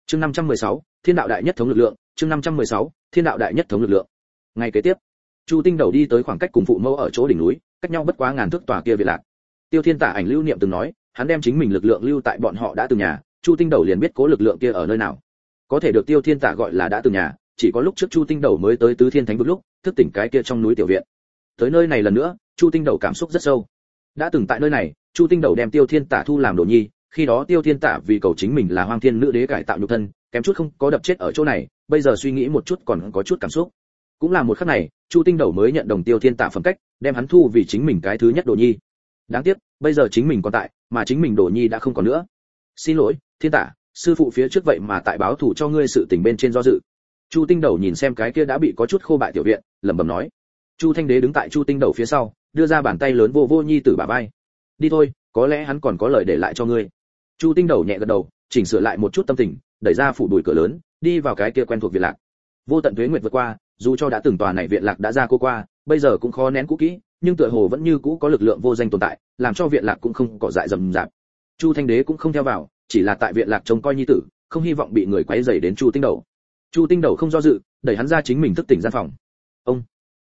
Chương 516, Thiên đạo đại nhất thống lực lượng, chương 516, Thiên đạo đại nhất thống lực lượng. Ngày kế tiếp, Chu Tinh Đầu đi tới khoảng cách cùng phụ mẫu ở chỗ đỉnh núi, cách nhau bất quá ngàn thước tòa kia viện lạc. Tiêu Thiên Tả ảnh lưu niệm từng nói, hắn đem chính mình lực lượng lưu tại bọn họ đã từng nhà, Chu Tinh Đầu liền biết cố lực lượng kia ở nơi nào. Có thể được Tiêu Thiên Tả gọi là đã từng nhà, chỉ có lúc trước Chu Tinh Đầu mới tới Tứ Thiên Thánh vực lúc, thức tỉnh cái kia trong núi tiểu viện. Tới nơi này lần nữa, Chu Tinh Đầu cảm xúc rất sâu. Đã từng tại nơi này, Chu Tinh Đầu đem Tiêu Thiên Tả thu làm đồ nhi, khi đó Tiêu Thiên Tả vì cầu chính mình là Hoang Thiên Nữ Đế cải tạo nhục thân, kém chút không có đập chết ở chỗ này, bây giờ suy nghĩ một chút còn có chút cảm xúc. Cũng là một khắc này, Chu Tinh Đầu mới nhận đồng Tiêu Thiên Tả phẩm cách, đem hắn thu vì chính mình cái thứ nhất đồ nhi. Đáng tiếc, bây giờ chính mình còn tại, mà chính mình đồ nhi đã không còn nữa. Xin lỗi, Thiên Tả, sư phụ phía trước vậy mà tại báo thủ cho ngươi sự tình bên trên do dự. Chu Tinh Đầu nhìn xem cái kia đã bị có chút khô bại tiểu viện, lẩm bẩm nói. Chu Thanh Đế đứng tại Chu Tinh Đầu phía sau, đưa ra bàn tay lớn vô vô nhi tử bả vai. Đi thôi, có lẽ hắn còn có lời để lại cho ngươi. Chu Tinh Đầu nhẹ gật đầu, chỉnh sửa lại một chút tâm tình, đẩy ra phủ đùi cửa lớn, đi vào cái kia quen thuộc viện lạc. Vô tận tuế nguyệt vượt qua, dù cho đã từng tòa này viện lạc đã ra cô qua, bây giờ cũng khó nén cũ kỹ, nhưng tựa hồ vẫn như cũ có lực lượng vô danh tồn tại, làm cho viện lạc cũng không cỏ dại rậm rạp. Chu Thanh Đế cũng không theo vào, chỉ là tại viện lạc trông coi nhi tử, không hy vọng bị người quấy rầy đến Chu Tinh Đầu. Chu Tinh Đầu không do dự, đẩy hắn ra chính mình thức tỉnh gian phòng. Ông.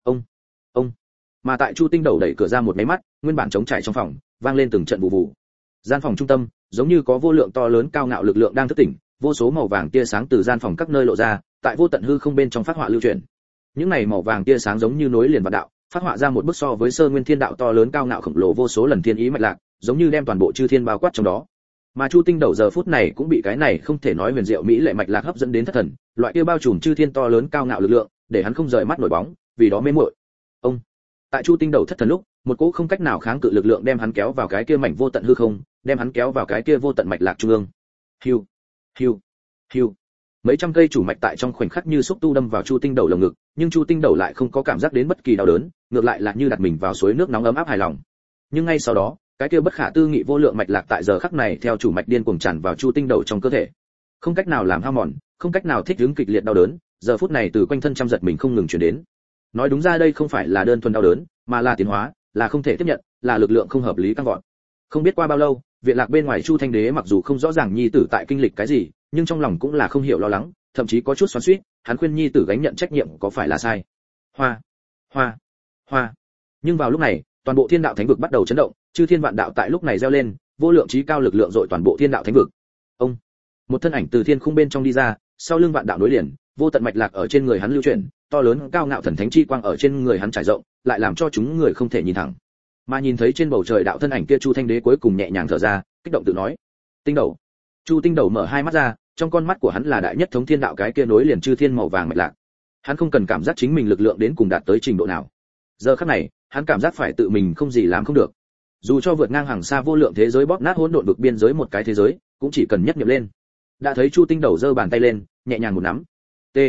Mà tại Chu Tinh Đầu đẩy cửa ra một máy mắt, nguyên bản trống trải trong phòng, vang lên từng trận vụ vụ. Gian phòng trung tâm, giống như có vô lượng to lớn cao ngạo lực lượng đang thức tỉnh, vô số màu vàng tia sáng từ gian phòng các nơi lộ ra, tại vô tận hư không bên trong phát họa lưu chuyển. Những này màu vàng tia sáng giống như nối liền vạn đạo, phát họa ra một bức so với sơ nguyên thiên đạo to lớn cao ngạo khổng lồ vô số lần thiên ý mạch lạc, giống như đem toàn bộ chư thiên bao quát trong đó. Mà Chu Tinh Đầu giờ phút này cũng bị cái này không thể nói huyền diệu mỹ lệ mạch lạc hấp dẫn đến thất thần, loại kia bao trùm chư thiên to lớn cao ngạo lực lượng, để hắn không rời mắt nổi bóng, vì đó mê muội. Ông. Tại Chu Tinh Đầu thất thần lúc, một cỗ không cách nào kháng cự lực lượng đem hắn kéo vào cái kia mảnh vô tận hư không, đem hắn kéo vào cái kia vô tận mạch lạc trung ương. Hiu, hiu, hiu. Mấy trăm cây chủ mạch tại trong khoảnh khắc như xúc tu đâm vào Chu Tinh Đầu lồng ngực, nhưng Chu Tinh Đầu lại không có cảm giác đến bất kỳ đau đớn, ngược lại là như đặt mình vào suối nước nóng ấm áp hài lòng. Nhưng ngay sau đó, cái kia bất khả tư nghị vô lượng mạch lạc tại giờ khắc này theo chủ mạch điên cuồng tràn vào Chu Tinh Đầu trong cơ thể. Không cách nào làm hao mòn, không cách nào thích ứng kịch liệt đau đớn, giờ phút này từ quanh thân trăm giật mình không ngừng truyền đến. Nói đúng ra đây không phải là đơn thuần đau đớn, mà là tiến hóa, là không thể tiếp nhận, là lực lượng không hợp lý tăng vọt. Không biết qua bao lâu, viện lạc bên ngoài Chu Thanh Đế mặc dù không rõ ràng nhi tử tại kinh lịch cái gì, nhưng trong lòng cũng là không hiểu lo lắng, thậm chí có chút xoắn xuýt, hắn khuyên nhi tử gánh nhận trách nhiệm có phải là sai. Hoa. Nhưng vào lúc này, toàn bộ Thiên Đạo Thánh vực bắt đầu chấn động, chư thiên vạn đạo tại lúc này reo lên, vô lượng chí cao lực lượng dội toàn bộ Thiên Đạo Thánh vực. Ông. Một thân ảnh từ thiên khung bên trong đi ra, sau lưng vạn đạo nối liền, vô tận mạch lạc ở trên người hắn lưu chuyển, to lớn cao ngạo thần thánh chi quang ở trên người hắn trải rộng, lại làm cho chúng người không thể nhìn thẳng. Mà nhìn thấy trên bầu trời đạo thân ảnh kia Chu Thanh Đế cuối cùng nhẹ nhàng thở ra, kích động tự nói: "Tinh Đầu." Chu Tinh Đầu mở hai mắt ra, trong con mắt của hắn là đại nhất thống thiên đạo cái kia nối liền chư thiên màu vàng mạch lạc. Hắn không cần cảm giác chính mình lực lượng đến cùng đạt tới trình độ nào. Giờ khắc này, hắn cảm giác phải tự mình không gì làm không được. Dù cho vượt ngang hàng xa vô lượng thế giới bóp nát hỗn độn vực biên giới một cái thế giới, cũng chỉ cần nhất niệm lên. Đã thấy Chu Tinh Đầu giơ bàn tay lên, nhẹ nhàng một nắm. T.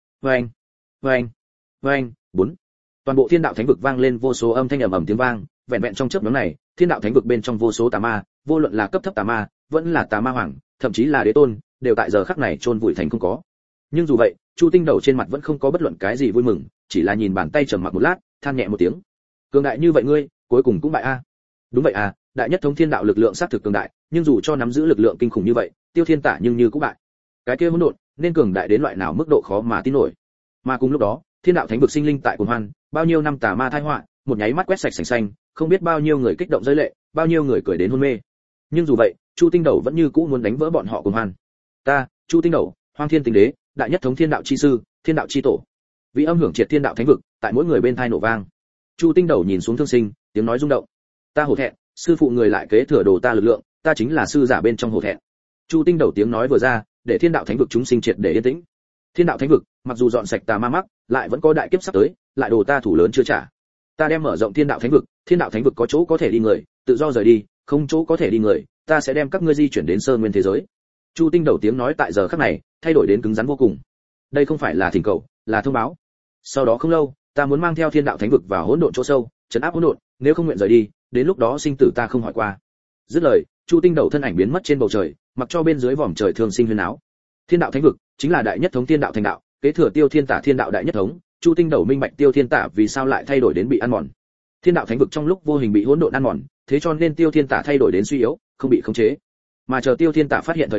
Vang. 4. Toàn bộ Thiên Đạo Thánh vực vang lên vô số âm thanh ầm ầm tiếng vang, vẹn vẹn trong chớp nhoáng này, Thiên Đạo Thánh vực bên trong vô số tà ma, vô luận là cấp thấp tà ma, vẫn là tà ma hoàng, thậm chí là đế tôn, đều tại giờ khắc này chôn vùi thành không có. Nhưng dù vậy, Chu Tinh Đầu trên mặt vẫn không có bất luận cái gì vui mừng, chỉ là nhìn bàn tay trầm mặc một lát, than nhẹ một tiếng. Cường đại như vậy ngươi, cuối cùng cũng bại a. Đúng vậy à, đại nhất thống thiên đạo lực lượng sát thực cường đại, nhưng dù cho nắm giữ lực lượng kinh khủng như vậy, Tiêu Thiên Tả nhưng như cũng bại. Cái kia hỗn độn, nên cường đại đến loại nào mức độ khó mà tin nổi. Mà cùng lúc đó, Thiên Đạo Thánh vực sinh linh tại cuồng hoan, bao nhiêu năm tà ma tai họa, một nháy mắt quét sạch sành xanh, không biết bao nhiêu người kích động rơi lệ, bao nhiêu người cười đến hôn mê. Nhưng dù vậy, Chu Tinh Đầu vẫn như cũ muốn đánh vỡ bọn họ cuồng hoan. Ta, Chu Tinh Đầu, Hoang Thiên Tinh Đế, đại nhất thống thiên đạo chi sư, thiên đạo chi tổ. Vị âm hưởng triệt Thiên Đạo Thánh vực, tại mỗi người bên tai nổ vang. Chu Tinh Đầu nhìn xuống Thương Sinh, tiếng nói rung động. Ta hổ thẹn, sư phụ người lại kế thừa đồ ta lực lượng, ta chính là sư giả bên trong hổ thẹn. Chu Tinh Đầu tiếng nói vừa ra, để Thiên Đạo Thánh vực chúng sinh triệt để yên tĩnh. Thiên Đạo Thánh vực, mặc dù dọn sạch tà ma mắc, lại vẫn có đại kiếp sắp tới, lại đồ ta thủ lớn chưa trả. Ta đem mở rộng Thiên Đạo Thánh vực, Thiên Đạo Thánh vực có chỗ có thể đi người, tự do rời đi, không chỗ có thể đi người, ta sẽ đem các ngươi di chuyển đến sơn nguyên thế giới. Chu Tinh Đầu tiếng nói tại giờ khắc này, thay đổi đến cứng rắn vô cùng. Đây không phải là thỉnh cầu, là thông báo. Sau đó không lâu, ta muốn mang theo Thiên Đạo Thánh vực vào hỗn độn chỗ sâu, trấn áp hỗn độn, nếu không nguyện rời đi, đến lúc đó sinh tử ta không hỏi qua. Dứt lời, Chu Tinh Đầu thân ảnh biến mất trên bầu trời, mặc cho bên dưới vòm trời Thương Sinh huyên áo. Thiên Đạo Thánh vực chính là đại nhất thống Thiên Đạo thành đạo, kế thừa Tiêu Thiên Tả Thiên Đạo đại nhất thống. Chu Tinh Đầu minh bạch Tiêu Thiên Tả vì sao lại thay đổi đến bị ăn mòn. Thiên Đạo Thánh vực trong lúc vô hình bị hỗn độn ăn mòn, thế cho nên Tiêu Thiên Tả thay đổi đến suy yếu, không bị khống chế. Mà chờ Tiêu Thiên Tả phát hiện thời điểm,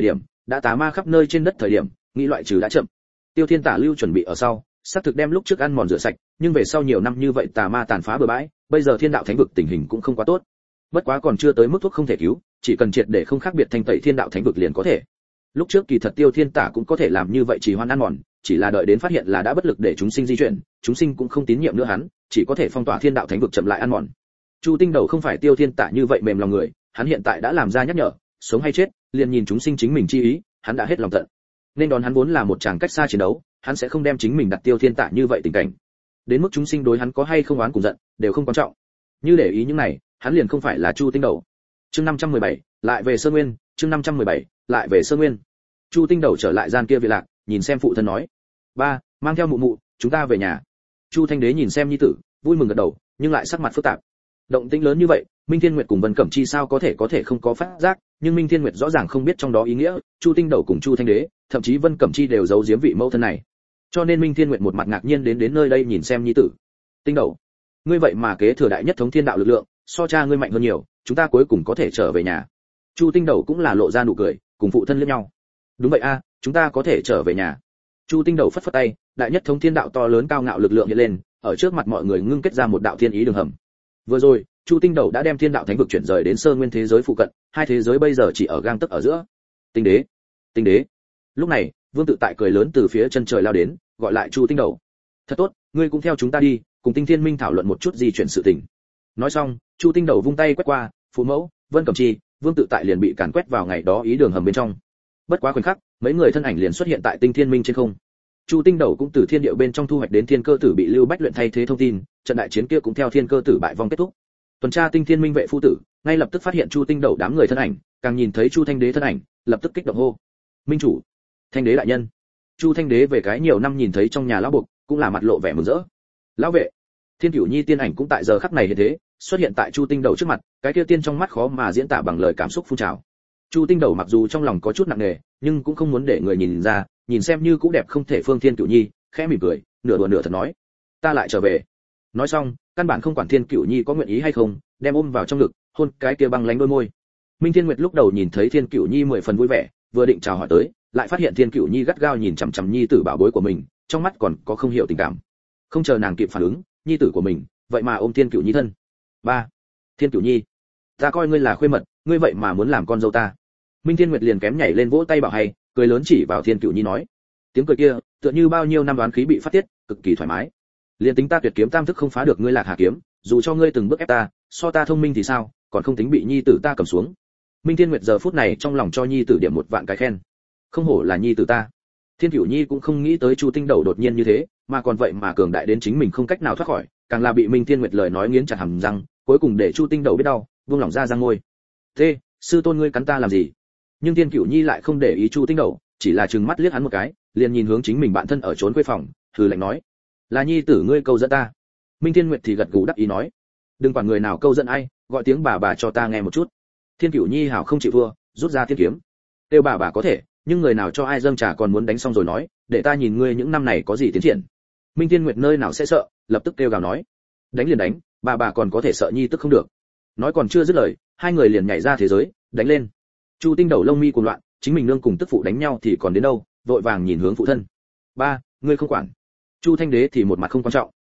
đã tà ma khắp nơi trên đất thời điểm, nghĩ loại trừ đã chậm. Tiêu Thiên Tả lưu chuẩn bị ở sau, xác thực đem lúc trước ăn mòn rửa sạch, nhưng về sau nhiều năm như vậy tà ma tàn phá bừa bãi, bây giờ thiên đạo thánh vực tình hình cũng không quá tốt. Bất quá còn chưa tới mức thuốc không thể cứu, chỉ cần triệt để không khác biệt thanh tẩy thiên đạo thánh vực liền có thể. Lúc trước kỳ thật Tiêu Thiên Tả cũng có thể làm như vậy, chỉ hoan ăn mòn, chỉ là đợi đến phát hiện là đã bất lực để chúng sinh di chuyển, chúng sinh cũng không tín nhiệm nữa hắn, chỉ có thể phong tỏa thiên đạo thánh vực chậm lại ăn mòn. Chu Tinh Đầu không phải Tiêu Thiên Tả như vậy mềm lòng người, hắn hiện tại đã làm ra nhắc nhở, sống hay chết, liền nhìn chúng sinh chính mình chi ý, hắn đã hết lòng tận. Nên đón hắn vốn là một chàng cách xa chiến đấu, hắn sẽ không đem chính mình đặt Tiêu Thiên Tả như vậy tình cảnh. Đến mức chúng sinh đối hắn có hay không oán cùng giận, đều không quan trọng. Như để ý những này, hắn liền không phải là Chu Tinh Đầu. Chương 517, lại về Sơn Nguyên, chương 517, lại về Sơn Nguyên. Chu Tinh Đầu trở lại gian kia viện lạc, nhìn xem phụ thân nói: "Ba, mang theo mụ mụ, chúng ta về nhà." Chu Thanh Đế nhìn xem nhi tử, vui mừng gật đầu, nhưng lại sắc mặt phức tạp. Động tĩnh lớn như vậy, Minh Thiên Nguyệt cùng Vân Cẩm Chi sao có thể không có phát giác, nhưng Minh Thiên Nguyệt rõ ràng không biết trong đó ý nghĩa, Chu Tinh Đầu cùng Chu Thanh Đế, thậm chí Vân Cẩm Chi đều giấu giếm vị mẫu thân này. Cho nên Minh Thiên Nguyệt một mặt ngạc nhiên đến nơi đây nhìn xem nhi tử. "Tinh Đầu, ngươi vậy mà kế thừa đại nhất thống thiên đạo lực lượng, so cha ngươi mạnh hơn nhiều, chúng ta cuối cùng có thể trở về nhà." Chu Tinh Đầu cũng là lộ ra nụ cười, cùng phụ thân liếc nhau. "Đúng vậy a, chúng ta có thể trở về nhà." Chu Tinh Đầu phất phất tay, đại nhất thống thiên đạo to lớn cao ngạo lực lượng hiện lên, ở trước mặt mọi người ngưng kết ra một đạo thiên ý đường hầm. Vừa rồi, Chu Tinh Đầu đã đem thiên đạo thánh vực chuyển rời đến Sơn Nguyên thế giới phụ cận, hai thế giới bây giờ chỉ ở gang tấc ở giữa. Tinh Đế, Tinh Đế. Lúc này, Vương Tự Tại cười lớn từ phía chân trời lao đến, gọi lại Chu Tinh Đầu. "Thật tốt, ngươi cũng theo chúng ta đi, cùng Tinh Thiên Minh thảo luận một chút di chuyển sự tình." Nói xong, Chu Tinh Đầu vung tay quét qua, Phù Mẫu, Vân Cẩm Chi, Vương Tự Tại liền bị càn quét vào ngày đó ý đường hầm bên trong. Bất quá khoảnh khắc, mấy người thân ảnh liền xuất hiện tại Tinh Thiên Minh trên không. Chu Tinh Đầu cũng từ thiên điệu bên trong thu hoạch đến thiên cơ tử bị Lưu Bách luyện thay thế thông tin, trận đại chiến kia cũng theo thiên cơ tử bại vong kết thúc. Tuần tra Tinh Thiên Minh vệ phu tử, ngay lập tức phát hiện Chu Tinh Đầu đám người thân ảnh, càng nhìn thấy Chu Thanh Đế thân ảnh, lập tức kích động hô: "Minh chủ, Thanh Đế đại nhân!" Chu Thanh Đế về cái nhiều năm nhìn thấy trong nhà lão buộc, cũng là mặt lộ vẻ mừng rỡ. "Lão vệ!" Thiên Cửu Nhi tiên ảnh cũng tại giờ khắc này hiện thế, xuất hiện tại Chu Tinh Đầu trước mặt, cái kia tiên trong mắt khó mà diễn tả bằng lời cảm xúc phun trào. Chu Tinh Đầu mặc dù trong lòng có chút nặng nề, nhưng cũng không muốn để người nhìn ra, nhìn xem như cũng đẹp không thể phương Thiên Cửu Nhi, khẽ mỉm cười, nửa đùa nửa thật nói: "Ta lại trở về." Nói xong, căn bản không quản Thiên Cửu Nhi có nguyện ý hay không, đem ôm vào trong ngực, hôn cái kia băng lánh đôi môi. Minh Thiên Nguyệt lúc đầu nhìn thấy Thiên Cửu Nhi 10 phần vui vẻ, vừa định chào hỏi tới, lại phát hiện Thiên Cửu Nhi gắt gao nhìn chằm chằm nhi tử bảo bối của mình, trong mắt còn có không hiểu tình cảm. Không chờ nàng kịp phản ứng, nhi tử của mình, vậy mà ôm Thiên Cửu Nhi thân. "Ba, Thiên Cửu Nhi, ta coi ngươi là khuê mật, ngươi vậy mà muốn làm con dâu ta." Minh Thiên Nguyệt liền kém nhảy lên vỗ tay bảo hay, cười lớn chỉ vào Thiên Cửu Nhi nói. Tiếng cười kia, tựa như bao nhiêu năm đoán khí bị phát tiết, cực kỳ thoải mái. "Liên tính ta tuyệt kiếm tam thức không phá được ngươi Lạc Hà kiếm, dù cho ngươi từng bước ép ta, so ta thông minh thì sao, còn không tính bị nhi tử ta cầm xuống." Minh Thiên Nguyệt giờ phút này trong lòng cho nhi tử điểm một vạn cái khen. Không hổ là nhi tử ta. Thiên Cửu Nhi cũng không nghĩ tới Chu Tinh Đầu đột nhiên như thế, mà còn vậy mà cường đại đến chính mình không cách nào thoát khỏi, càng là bị Minh Thiên Nguyệt lời nói nghiến chặt hàm răng, cuối cùng để Chu Tinh Đầu biết đau, buông lỏng ra răng môi. "Thế, sư tôn ngươi cắn ta làm gì?" Nhưng Thiên Cửu Nhi lại không để ý Chu Tinh Đầu, chỉ là trừng mắt liếc hắn một cái, liền nhìn hướng chính mình bạn thân ở trốn quê phòng, hừ lạnh nói: "Là nhi tử ngươi câu dẫn ta." Minh Thiên Nguyệt thì gật gù đắc ý nói: "Đừng quản người nào câu dẫn ai, gọi tiếng bà cho ta nghe một chút." Thiên Cửu Nhi hảo không chịu thua, rút ra thiên kiếm. "Kêu bà có thể, nhưng người nào cho ai dâng trà còn muốn đánh xong rồi nói, để ta nhìn ngươi những năm này có gì tiến triển." Minh Thiên Nguyệt nơi nào sẽ sợ, lập tức kêu gào nói: "Đánh liền đánh, bà còn có thể sợ nhi tức không được." Nói còn chưa dứt lời, hai người liền nhảy ra thế giới, đánh lên. Chu Tinh Đầu lông mi cuồng loạn, chính mình nương cùng tức phụ đánh nhau thì còn đến đâu, vội vàng nhìn hướng phụ thân. "Ba, ngươi không quản." Chu Thanh Đế thì một mặt không quan trọng.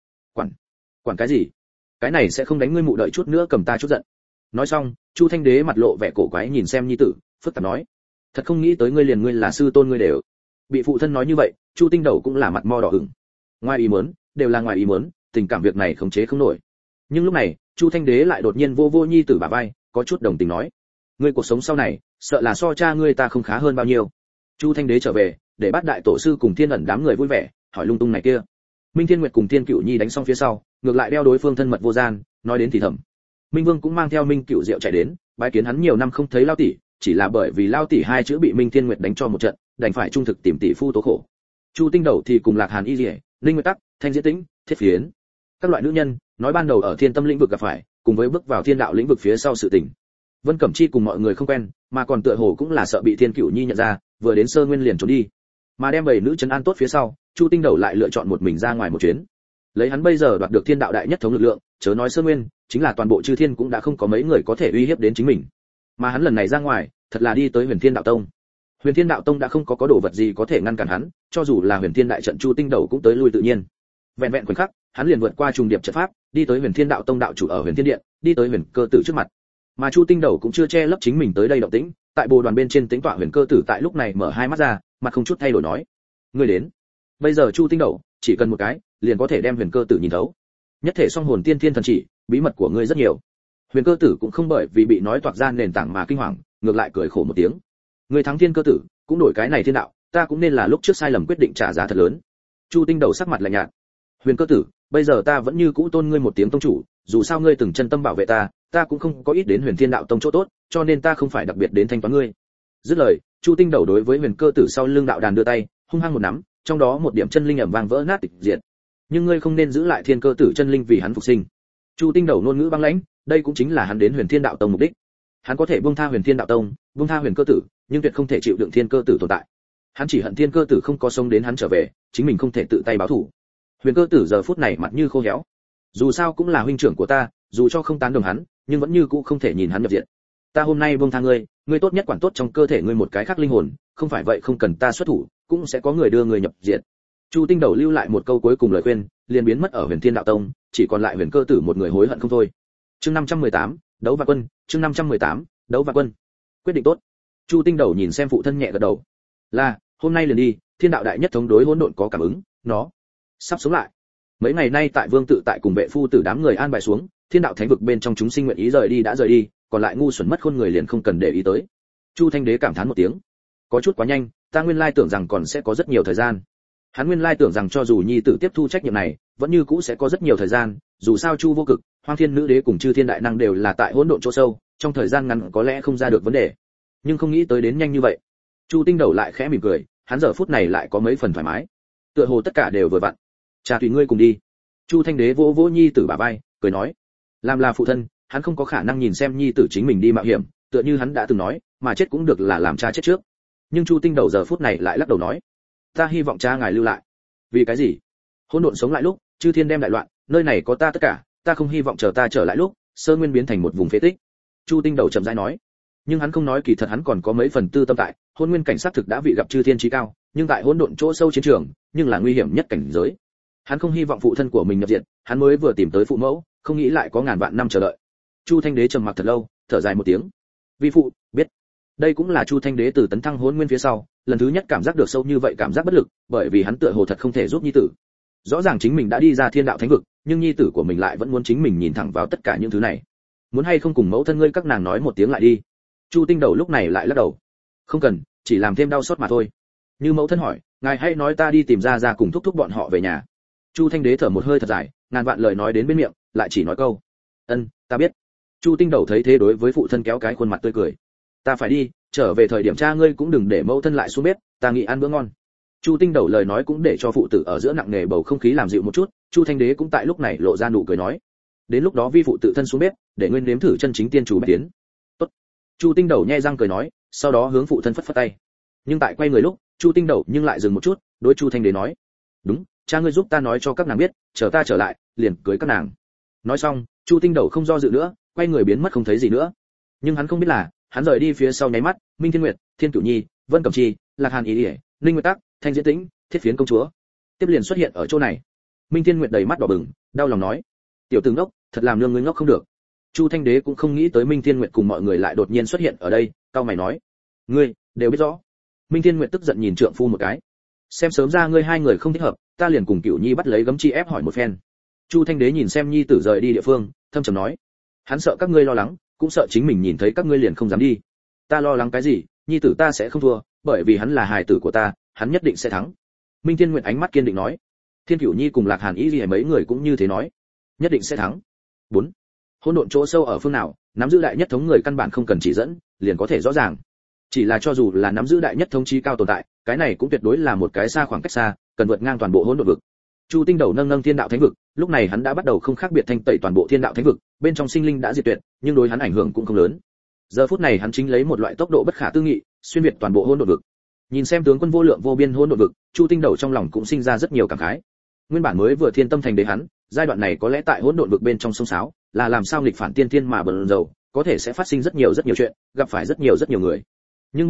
Quản cái gì? Cái này sẽ không đánh ngươi mụ, đợi chút nữa cầm ta chút giận." Nói xong, Chu Thanh Đế mặt lộ vẻ cổ quái nhìn xem nhi tử, phức tạp nói: "Thật không nghĩ tới ngươi liền ngươi là sư tôn ngươi đều." Bị phụ thân nói như vậy, Chu Tinh Đầu cũng là mặt mo đỏ ửng. Ngoài ý muốn, đều là ngoài ý muốn, tình cảm việc này khống chế không nổi. Nhưng lúc này, Chu Thanh Đế lại đột nhiên vô nhi tử bả vai, có chút đồng tình nói: "Ngươi cuộc sống sau này, sợ là so cha ngươi ta không khá hơn bao nhiêu." Chu Thanh Đế trở về, để bắt đại tổ sư cùng Thiên ẩn đám người vui vẻ, hỏi lung tung này kia. Minh Thiên Nguyệt cùng Thiên Cửu Nhi đánh xong phía sau, ngược lại đeo đối phương thân mật vô gian, nói đến thì thầm. Minh Vương cũng mang theo Minh Cửu Diệu chạy đến, bái kiến hắn nhiều năm không thấy Lao tỷ, chỉ là bởi vì Lao tỷ hai chữ bị Minh Thiên Nguyệt đánh cho một trận, đành phải trung thực tìm tỷ phu tố khổ. Chu Tinh Đầu thì cùng Lạc Hàn Y Liễu, Linh Nguyệt Tắc, Thanh Diễn Tĩnh, Thiết Phiến, các loại nữ nhân, nói ban đầu ở Thiên Tâm lĩnh vực gặp phải, cùng với bước vào Thiên Đạo lĩnh vực phía sau sự tình. Vân Cẩm Chi cùng mọi người không quen, mà còn tựa hồ cũng là sợ bị Thiên Cửu Nhi nhận ra, vừa đến Sơ Nguyên liền trốn đi. Mà đem bảy nữ trấn an tốt phía sau, Chu Tinh Đầu lại lựa chọn một mình ra ngoài một chuyến. Lấy hắn bây giờ đoạt được Thiên Đạo đại nhất thống lực lượng, chớ nói Sơ Nguyên, chính là toàn bộ chư thiên cũng đã không có mấy người có thể uy hiếp đến chính mình. Mà hắn lần này ra ngoài, thật là đi tới Huyền Thiên Đạo Tông. Huyền Thiên Đạo Tông đã không có đồ vật gì có thể ngăn cản hắn, cho dù là Huyền Thiên đại trận Chu Tinh Đầu cũng tới lui tự nhiên. Vẹn vẹn khoảnh khắc, hắn liền vượt qua trùng điệp trận pháp, đi tới Huyền Thiên Đạo Tông đạo chủ ở Huyền Thiên Điện, đi tới Huyền Cơ Tử trước mặt. Mà Chu Tinh Đầu cũng chưa che lấp chính mình tới đây động tĩnh, tại bồ đoàn bên trên tính tọa Huyền Cơ Tử tại lúc này mở hai mắt ra, mặt không chút thay đổi nói: "Ngươi đến." Bây giờ Chu Tinh Đầu chỉ cần một cái, liền có thể đem Huyền Cơ Tử nhìn thấu. Nhất thể song hồn tiên thiên thần chỉ, bí mật của ngươi rất nhiều. Huyền Cơ Tử cũng không bởi vì bị nói toạc ra nền tảng mà kinh hoàng, ngược lại cười khổ một tiếng. Ngươi thắng Thiên Cơ Tử, cũng đổi cái này thiên đạo, ta cũng nên là lúc trước sai lầm quyết định trả giá thật lớn. Chu Tinh Đầu sắc mặt lạnh nhạt. Huyền Cơ Tử, bây giờ ta vẫn như cũ tôn ngươi một tiếng tông chủ, dù sao ngươi từng chân tâm bảo vệ ta, ta cũng không có ít đến Huyền Thiên Đạo Tông chỗ tốt, cho nên ta không phải đặc biệt đến thanh toán ngươi. Dứt lời, Chu Tinh Đầu đối với Huyền Cơ Tử sau lưng đạo đàn đưa tay, hung hăng một nắm, trong đó một điểm chân linh ầm vang vỡ nát tịch diệt. Nhưng ngươi không nên giữ lại Thiên Cơ Tử chân linh vì hắn phục sinh. Chu Tinh Đầu ngôn ngữ băng lãnh, đây cũng chính là hắn đến Huyền Thiên Đạo Tông mục đích. Hắn có thể buông tha Huyền Thiên Đạo Tông, buông tha Huyền Cơ Tử, nhưng tuyệt không thể chịu đựng Thiên Cơ Tử tồn tại. Hắn chỉ hận Thiên Cơ Tử không có sống đến hắn trở về, chính mình không thể tự tay báo thù. Huyền Cơ Tử giờ phút này mặt như khô héo. Dù sao cũng là huynh trưởng của ta, dù cho không tán đồng hắn, nhưng vẫn như cũ không thể nhìn hắn nhập diện. Ta hôm nay buông tha ngươi, ngươi tốt nhất quản tốt trong cơ thể ngươi một cái khác linh hồn, không phải vậy không cần ta xuất thủ, cũng sẽ có người đưa ngươi nhập diện. Chu Tinh Đầu lưu lại một câu cuối cùng lời khuyên, liền biến mất ở Huyền Thiên Đạo Tông, chỉ còn lại Huyền Cơ Tử một người hối hận không thôi. Chương 518, đấu vạn quân, chương 518, đấu vạn quân. Quyết định tốt. Chu Tinh Đầu nhìn xem phụ thân nhẹ gật đầu. Là, hôm nay liền đi, Thiên đạo đại nhất thống đối hỗn độn có cảm ứng, nó sắp sống lại. Mấy ngày nay tại Vương tự tại cùng vệ phu tử đám người an bài xuống, Thiên đạo thánh vực bên trong chúng sinh nguyện ý rời đi đã rời đi, còn lại ngu xuẩn mất khôn người liền không cần để ý tới. Chu Thanh Đế cảm thán một tiếng. Có chút quá nhanh, ta nguyên lai tưởng rằng còn sẽ có rất nhiều thời gian. Hắn nguyên lai tưởng rằng cho dù nhi tử tiếp thu trách nhiệm này, vẫn như cũ sẽ có rất nhiều thời gian, dù sao Chu Vô Cực, Hoang Thiên Nữ Đế cùng Chư Thiên Đại Năng đều là tại hỗn độn chỗ sâu, trong thời gian ngắn có lẽ không ra được vấn đề. Nhưng không nghĩ tới đến nhanh như vậy. Chu Tinh Đầu lại khẽ mỉm cười, hắn giờ phút này lại có mấy phần thoải mái. Tựa hồ tất cả đều vừa vặn. Cha tùy ngươi cùng đi. Chu Thanh Đế vỗ vỗ nhi tử bả vai, cười nói: làm là phụ thân, hắn không có khả năng nhìn xem nhi tử chính mình đi mạo hiểm, tựa như hắn đã từng nói, mà chết cũng được là làm cha chết trước. Nhưng Chu Tinh Đầu giờ phút này lại lắc đầu nói: ta hy vọng cha ngài lưu lại. Vì cái gì? Hỗn độn sống lại lúc, chư thiên đem đại loạn, nơi này có ta tất cả, ta không hy vọng chờ ta trở lại lúc, Sơ Nguyên biến thành một vùng phế tích. Chu Tinh Đầu chậm rãi nói. Nhưng hắn không nói kỳ thật hắn còn có mấy phần tư tâm tại, hôn nguyên cảnh sát thực đã vị gặp chư thiên chí cao, nhưng tại hỗn độn chỗ sâu chiến trường, nhưng là nguy hiểm nhất cảnh giới. Hắn không hy vọng phụ thân của mình nhập diện, hắn mới vừa tìm tới phụ mẫu, không nghĩ lại có ngàn vạn năm chờ đợi. Chu Thanh Đế trầm mặc thật lâu, thở dài một tiếng. Vi phụ, biết. Đây cũng là Chu Thanh Đế từ tấn thăng hỗn nguyên phía sau, lần thứ nhất cảm giác được sâu như vậy cảm giác bất lực, bởi vì hắn tựa hồ thật không thể giúp nhi tử. Rõ ràng chính mình đã đi ra thiên đạo thánh vực, nhưng nhi tử của mình lại vẫn muốn chính mình nhìn thẳng vào tất cả những thứ này. Muốn hay không cùng mẫu thân ngươi các nàng nói một tiếng lại đi. Chu Tinh Đầu lúc này lại lắc đầu. Không cần, chỉ làm thêm đau xót mà thôi. Như mẫu thân hỏi, ngài hãy nói ta đi tìm ra cùng thúc thúc bọn họ về nhà. Chu Thanh Đế thở một hơi thật dài, ngàn vạn lời nói đến bên miệng, lại chỉ nói câu: ân, ta biết. Chu Tinh Đầu thấy thế đối với phụ thân kéo cái khuôn mặt tươi cười. Ta phải đi, trở về thời điểm cha ngươi cũng đừng để mẫu thân lại xuống bếp, ta nghĩ ăn bữa ngon. Chu Tinh Đầu lời nói cũng để cho phụ tử ở giữa nặng nề bầu không khí làm dịu một chút, Chu Thanh Đế cũng tại lúc này lộ ra nụ cười nói: đến lúc đó vi phụ tự thân xuống bếp, để nguyên nếm thử chân chính tiên chủ bạch tiến. Tốt. Chu Tinh Đầu nhe răng cười nói, sau đó hướng phụ thân phất phất tay. Nhưng tại quay người lúc, Chu Tinh Đầu nhưng lại dừng một chút, đối Chu Thanh Đế nói: đúng, cha ngươi giúp ta nói cho các nàng biết, chờ ta trở lại, liền cưới các nàng. Nói xong, Chu Tinh Đầu không do dự nữa, quay người biến mất không thấy gì nữa. Nhưng hắn không biết là, hắn rời đi phía sau nháy mắt, Minh Thiên Nguyệt, Thiên Cửu Nhi, Vân Cẩm Chi, Lạc Hàn Ý Điệp, Ninh Nguyệt Tắc, Thanh Diễn Tĩnh, Thiết Phiến công chúa, tiếp liền xuất hiện ở chỗ này. Minh Thiên Nguyệt đầy mắt đỏ bừng, đau lòng nói: tiểu tử ngốc, thật làm nương ngươi ngốc không được. Chu Thanh Đế cũng không nghĩ tới Minh Thiên Nguyệt cùng mọi người lại đột nhiên xuất hiện ở đây, cau mày nói: ngươi đều biết rõ. Minh Thiên Nguyệt tức giận nhìn trượng phu một cái: xem sớm ra ngươi hai người không thích hợp, ta liền cùng Cửu Nhi bắt lấy gấm chi ép hỏi một phen. Chu Thanh Đế nhìn xem nhi tử rời đi địa phương, thâm trầm nói: hắn sợ các ngươi lo lắng, cũng sợ chính mình nhìn thấy các ngươi liền không dám đi. Ta lo lắng cái gì, nhi tử ta sẽ không thua, bởi vì hắn là hài tử của ta, hắn nhất định sẽ thắng. Minh Thiên Nguyệt ánh mắt kiên định nói. Thiên Cửu Nhi cùng Lạc Hàn Ý Liễu mấy người cũng như thế nói, nhất định sẽ thắng. 4. Hỗn độn chỗ sâu ở phương nào, nắm giữ đại nhất thống người căn bản không cần chỉ dẫn, liền có thể rõ ràng. Chỉ là cho dù là nắm giữ đại nhất thống chí cao tồn tại, cái này cũng tuyệt đối là một cái xa khoảng cách xa, cần vượt ngang toàn bộ hỗn độn vực. Chu Tinh Đầu nâng nâng thiên đạo thánh vực, lúc này hắn đã bắt đầu không khác biệt thanh tẩy toàn bộ thiên đạo thánh vực, bên trong sinh linh đã diệt tuyệt, nhưng đối hắn ảnh hưởng cũng không lớn. Giờ phút này hắn chính lấy một loại tốc độ bất khả tư nghị, xuyên việt toàn bộ hỗn độn vực. Nhìn xem tướng quân vô lượng vô biên hỗn độn vực, Chu Tinh Đầu trong lòng cũng sinh ra rất nhiều cảm khái. Nguyên bản mới vừa thiên tâm thành đế hắn, giai đoạn này có lẽ tại hỗn độn vực bên trong sông sáo, là làm sao nghịch phản tiên thiên mà bần dầu, có thể sẽ phát sinh rất nhiều chuyện, gặp phải rất nhiều người. Nhưng bây giờ,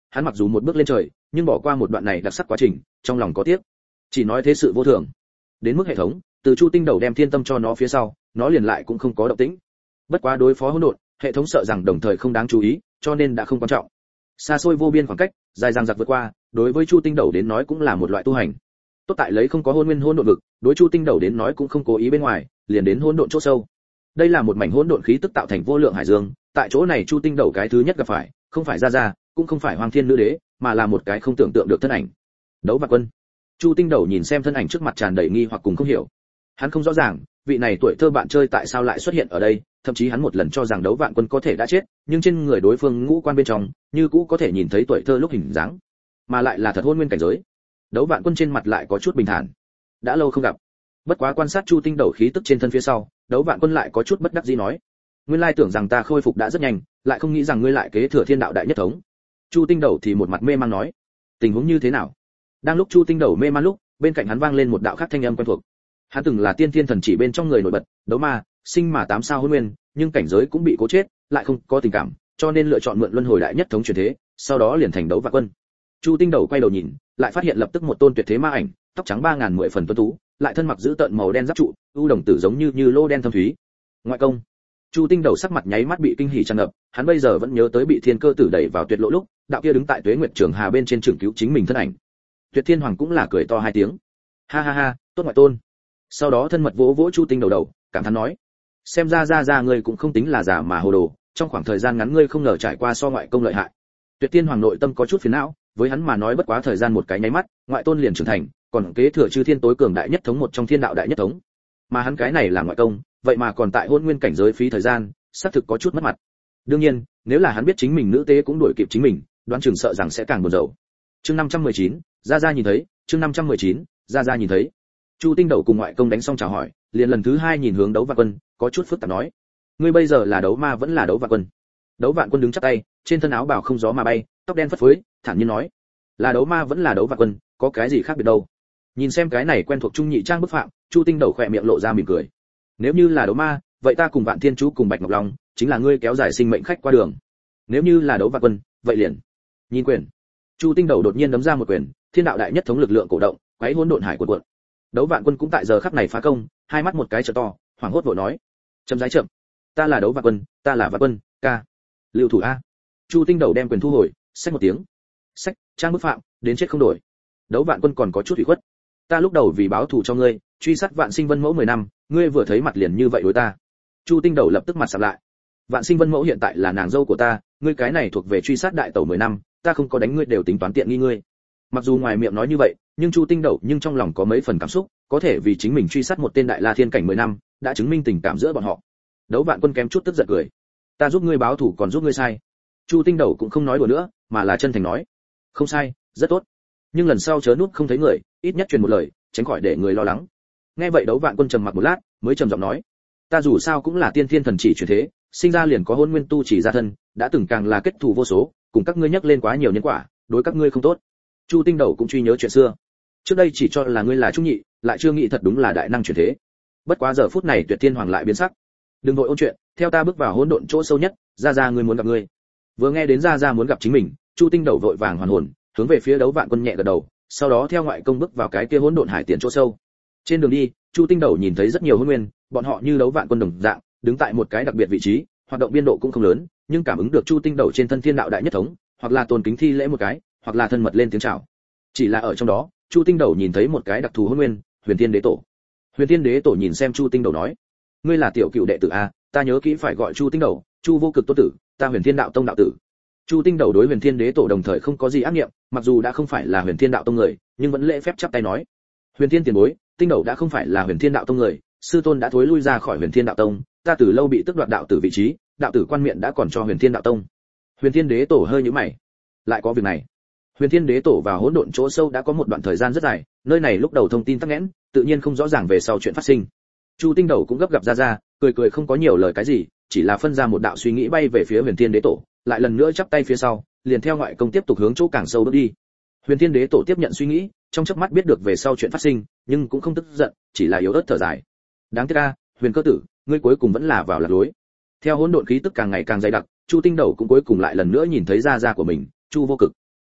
hắn mặc dù một bước lên trời, nhưng bỏ qua một đoạn này đặc sắc quá trình, trong lòng có tiếc. Chỉ nói thế sự vô thường. Đến mức hệ thống, từ Chu Tinh Đầu đem thiên tâm cho nó phía sau, nó liền lại cũng không có động tĩnh. Bất quá đối phó hỗn độn, hệ thống sợ rằng đồng thời không đáng chú ý, cho nên đã không quan trọng. Xa xôi vô biên khoảng cách, dài dằng dặc vượt qua, đối với Chu Tinh Đầu đến nói cũng là một loại tu hành. Tốt tại lấy không có hôn nguyên hỗn độn vực, đối Chu Tinh Đầu đến nói cũng không cố ý bên ngoài, liền đến hỗn độn chỗ sâu. Đây là một mảnh hỗn độn khí tức tạo thành vô lượng hải dương, tại chỗ này Chu Tinh Đầu cái thứ nhất gặp phải, không phải Gia Gia, cũng không phải Hoàng Thiên Nữ Đế, mà là một cái không tưởng tượng được thân ảnh. Đấu Vạn Quân. Chu Tinh Đầu nhìn xem thân ảnh trước mặt tràn đầy nghi hoặc cùng không hiểu. Hắn không rõ ràng, vị này tuổi thơ bạn chơi tại sao lại xuất hiện ở đây, thậm chí hắn một lần cho rằng Đấu Vạn Quân có thể đã chết, nhưng trên người đối phương ngũ quan bên trong, như cũ có thể nhìn thấy tuổi thơ lúc hình dáng, mà lại là thật hôn nguyên cảnh giới. Đấu Vạn Quân trên mặt lại có chút bình thản. Đã lâu không gặp. Bất quá quan sát Chu Tinh Đầu khí tức trên thân phía sau, Đấu Vạn Quân lại có chút bất đắc dĩ nói: "Nguyên lai tưởng rằng ta khôi phục đã rất nhanh, lại không nghĩ rằng ngươi lại kế thừa Thiên Đạo đại nhất thống." Chu Tinh Đầu thì một mặt mê mang nói: "Tình huống như thế nào?" Đang lúc Chu Tinh Đầu mê man lúc, bên cạnh hắn vang lên một đạo khác thanh âm quen thuộc. Hắn từng là tiên thiên thần chỉ bên trong người nổi bật, đấu ma, sinh mà 8 sao hôn nguyên, nhưng cảnh giới cũng bị cố chết, lại không có tình cảm, cho nên lựa chọn mượn luân hồi đại nhất thống truyền thế, sau đó liền thành Đấu Vạn Quân. Chu Tinh Đầu quay đầu nhìn, lại phát hiện lập tức một tôn tuyệt thế ma ảnh, tóc trắng 3010 phần tuấn tú, lại thân mặc giữ tợn màu đen giáp trụ, u đồng tử giống như lô đen thâm thúy. Ngoại công. Chu Tinh Đầu sắc mặt nháy mắt bị kinh hỉ tràn ngập, hắn bây giờ vẫn nhớ tới bị Thiên Cơ Tử đẩy vào tuyệt lộ lúc, đạo kia đứng tại Tuế Nguyệt Trường Hà bên trên trường cứu chính mình thân ảnh. Tuyệt Thiên Hoàng cũng là cười to hai tiếng. Ha ha ha, tốt ngoại tôn. Sau đó thân mật vỗ vỗ Chu Tinh Đầu đầu, cảm thán nói: xem ra ngươi cũng không tính là giả mà hồ đồ, trong khoảng thời gian ngắn ngươi không ngờ trải qua so ngoại công lợi hại. Tuyệt Thiên Hoàng nội tâm có chút phiền não, với hắn mà nói bất quá thời gian một cái nháy mắt, ngoại tôn liền trưởng thành, còn kế thừa chư thiên tối cường đại nhất thống một trong Thiên Đạo đại nhất thống. Mà hắn cái này là ngoại công, vậy mà còn tại hôn nguyên cảnh giới phí thời gian, xác thực có chút mất mặt. Đương nhiên, nếu là hắn biết chính mình nữ tế cũng đuổi kịp chính mình, đoán chừng sợ rằng sẽ càng buồn rầu. Chương 519, Gia Gia nhìn thấy, chương 519, Gia Gia nhìn thấy. Chu Tinh Đầu cùng ngoại công đánh xong chào hỏi, liền lần thứ hai nhìn hướng Đấu Vạn Quân, có chút phức tạp nói: ngươi bây giờ là đấu ma vẫn là Đấu Vạn Quân? Đấu Vạn Quân đứng chắp tay, trên thân áo bào không gió mà bay, tóc đen phất phới, thản nhiên nói: là đấu ma vẫn là Đấu Vạn Quân, có cái gì khác biệt đâu? Nhìn xem cái này quen thuộc trung nhị trang bức phạm, Chu Tinh Đầu khỏe miệng lộ ra mỉm cười. Nếu như là đấu ma, vậy ta cùng Vạn Thiên Chú cùng Bạch Ngọc Long, chính là ngươi kéo dài sinh mệnh khách qua đường. Nếu như là Đấu Vạn Quân, vậy liền nhìn quyền. Chu Tinh Đầu đột nhiên đấm ra một quyền, Thiên Đạo đại nhất thống lực lượng cổ động, quấy hỗn độn hải cuộn cuộn. Đấu Vạn Quân cũng tại giờ khắc này phá công, hai mắt một cái trợ to, hoảng hốt vội nói: chậm rãi chậm, ta là Đấu Vạn Quân, ta là Vạn Quân, ca. Lưu thủ a. Chu Tinh Đầu đem quyền thu hồi, xách một tiếng. Xách, trang bức phạm, đến chết không đổi. Đấu Vạn Quân còn có chút ủy khuất. Ta lúc đầu vì báo thù cho ngươi, truy sát Vạn Sinh Vân Mẫu 10 năm, ngươi vừa thấy mặt liền như vậy đối ta. Chu Tinh Đầu lập tức mặt sạm lại. Vạn Sinh Vân Mẫu hiện tại là nàng dâu của ta, ngươi cái này thuộc về truy sát đại tẩu 10 năm, ta không có đánh ngươi đều tính toán tiện nghi ngươi. Mặc dù ngoài miệng nói như vậy, nhưng Chu Tinh Đầu nhưng trong lòng có mấy phần cảm xúc, có thể vì chính mình truy sát một tên đại la thiên cảnh 10 năm, đã chứng minh tình cảm giữa bọn họ. Đấu Vạn Quân kém chút tức giận cười. Ta giúp ngươi báo thù còn giúp ngươi sai. Chu Tinh Đầu cũng không nói đùa nữa, mà là chân thành nói: không sai, rất tốt. Nhưng lần sau chớ núp không thấy người, ít nhất truyền một lời, tránh khỏi để người lo lắng. Nghe vậy Đấu Vạn Quân trầm mặc một lát, mới trầm giọng nói: ta dù sao cũng là tiên thiên thần chỉ truyền thế, sinh ra liền có hôn nguyên tu chỉ gia thân, đã từng càng là kết thù vô số, cùng các ngươi nhắc lên quá nhiều nhân quả, đối các ngươi không tốt. Chu Tinh Đầu cũng truy nhớ chuyện xưa. Trước đây chỉ cho là ngươi là trung nhị, lại chưa nghĩ thật đúng là đại năng truyền thế. Bất quá giờ phút này Tuyệt Thiên Hoàng lại biến sắc. Đừng vội ôn chuyện, theo ta bước vào hỗn độn chỗ sâu nhất, Gia Gia ngươi muốn gặp ngươi. Vừa nghe đến Gia Gia muốn gặp chính mình, Chu Tinh Đầu vội vàng hoàn hồn, hướng về phía Đấu Vạn Quân nhẹ gật đầu, sau đó theo ngoại công bước vào cái kia hỗn độn hải tiền chỗ sâu. Trên đường đi, Chu Tinh Đầu nhìn thấy rất nhiều hôn nguyên, bọn họ như Đấu Vạn Quân đồng dạng, đứng tại một cái đặc biệt vị trí, hoạt động biên độ cũng không lớn, nhưng cảm ứng được Chu Tinh Đầu trên thân Thiên Đạo đại nhất thống, hoặc là tôn kính thi lễ một cái, hoặc là thân mật lên tiếng chào. Chỉ là ở trong đó, Chu Tinh Đầu nhìn thấy một cái đặc thù hôn nguyên, Huyền Thiên Đế Tổ. Huyền Thiên Đế Tổ nhìn xem Chu Tinh Đầu nói: ngươi là tiểu cựu đệ tử a, ta nhớ kỹ phải gọi Chu Tinh Đầu, Chu vô cực tôn tử, ta Huyền Thiên Đạo tông đạo tử. Chu Tinh Đầu đối Huyền Thiên Đế Tổ đồng thời không có gì ác niệm, mặc dù đã không phải là Huyền Thiên Đạo tông người, nhưng vẫn lễ phép chắp tay nói: Huyền Thiên tiền bối, Tinh Đầu đã không phải là Huyền Thiên Đạo tông người, sư tôn đã thối lui ra khỏi Huyền Thiên Đạo tông, ta từ lâu bị tước đoạt đạo tử vị trí, đạo tử quan miện đã còn cho Huyền Thiên Đạo tông. Huyền Thiên Đế Tổ hơi nhíu mày, lại có việc này. Huyền Thiên Đế Tổ vào hỗn độn chỗ sâu đã có một đoạn thời gian rất dài, nơi này lúc đầu thông tin tắc nghẽn, tự nhiên không rõ ràng về sau chuyện phát sinh. Chu Tinh Đầu cũng gấp gặp ra, cười không có nhiều lời cái gì, chỉ là phân ra một đạo suy nghĩ bay về phía Huyền Thiên Đế Tổ, lại lần nữa chắp tay phía sau, liền theo ngoại công tiếp tục hướng chỗ càng sâu bước đi. Huyền Thiên Đế Tổ tiếp nhận suy nghĩ, trong chớp mắt biết được về sau chuyện phát sinh, nhưng cũng không tức giận, chỉ là yếu ớt thở dài. Đáng tiếc a, Huyền Cơ Tử, ngươi cuối cùng vẫn là vào lạc lối. Theo hỗn độn khí tức càng ngày càng dày đặc, Chu Tinh Đầu cũng cuối cùng lại lần nữa nhìn thấy gia gia của mình, Chu Vô Cực.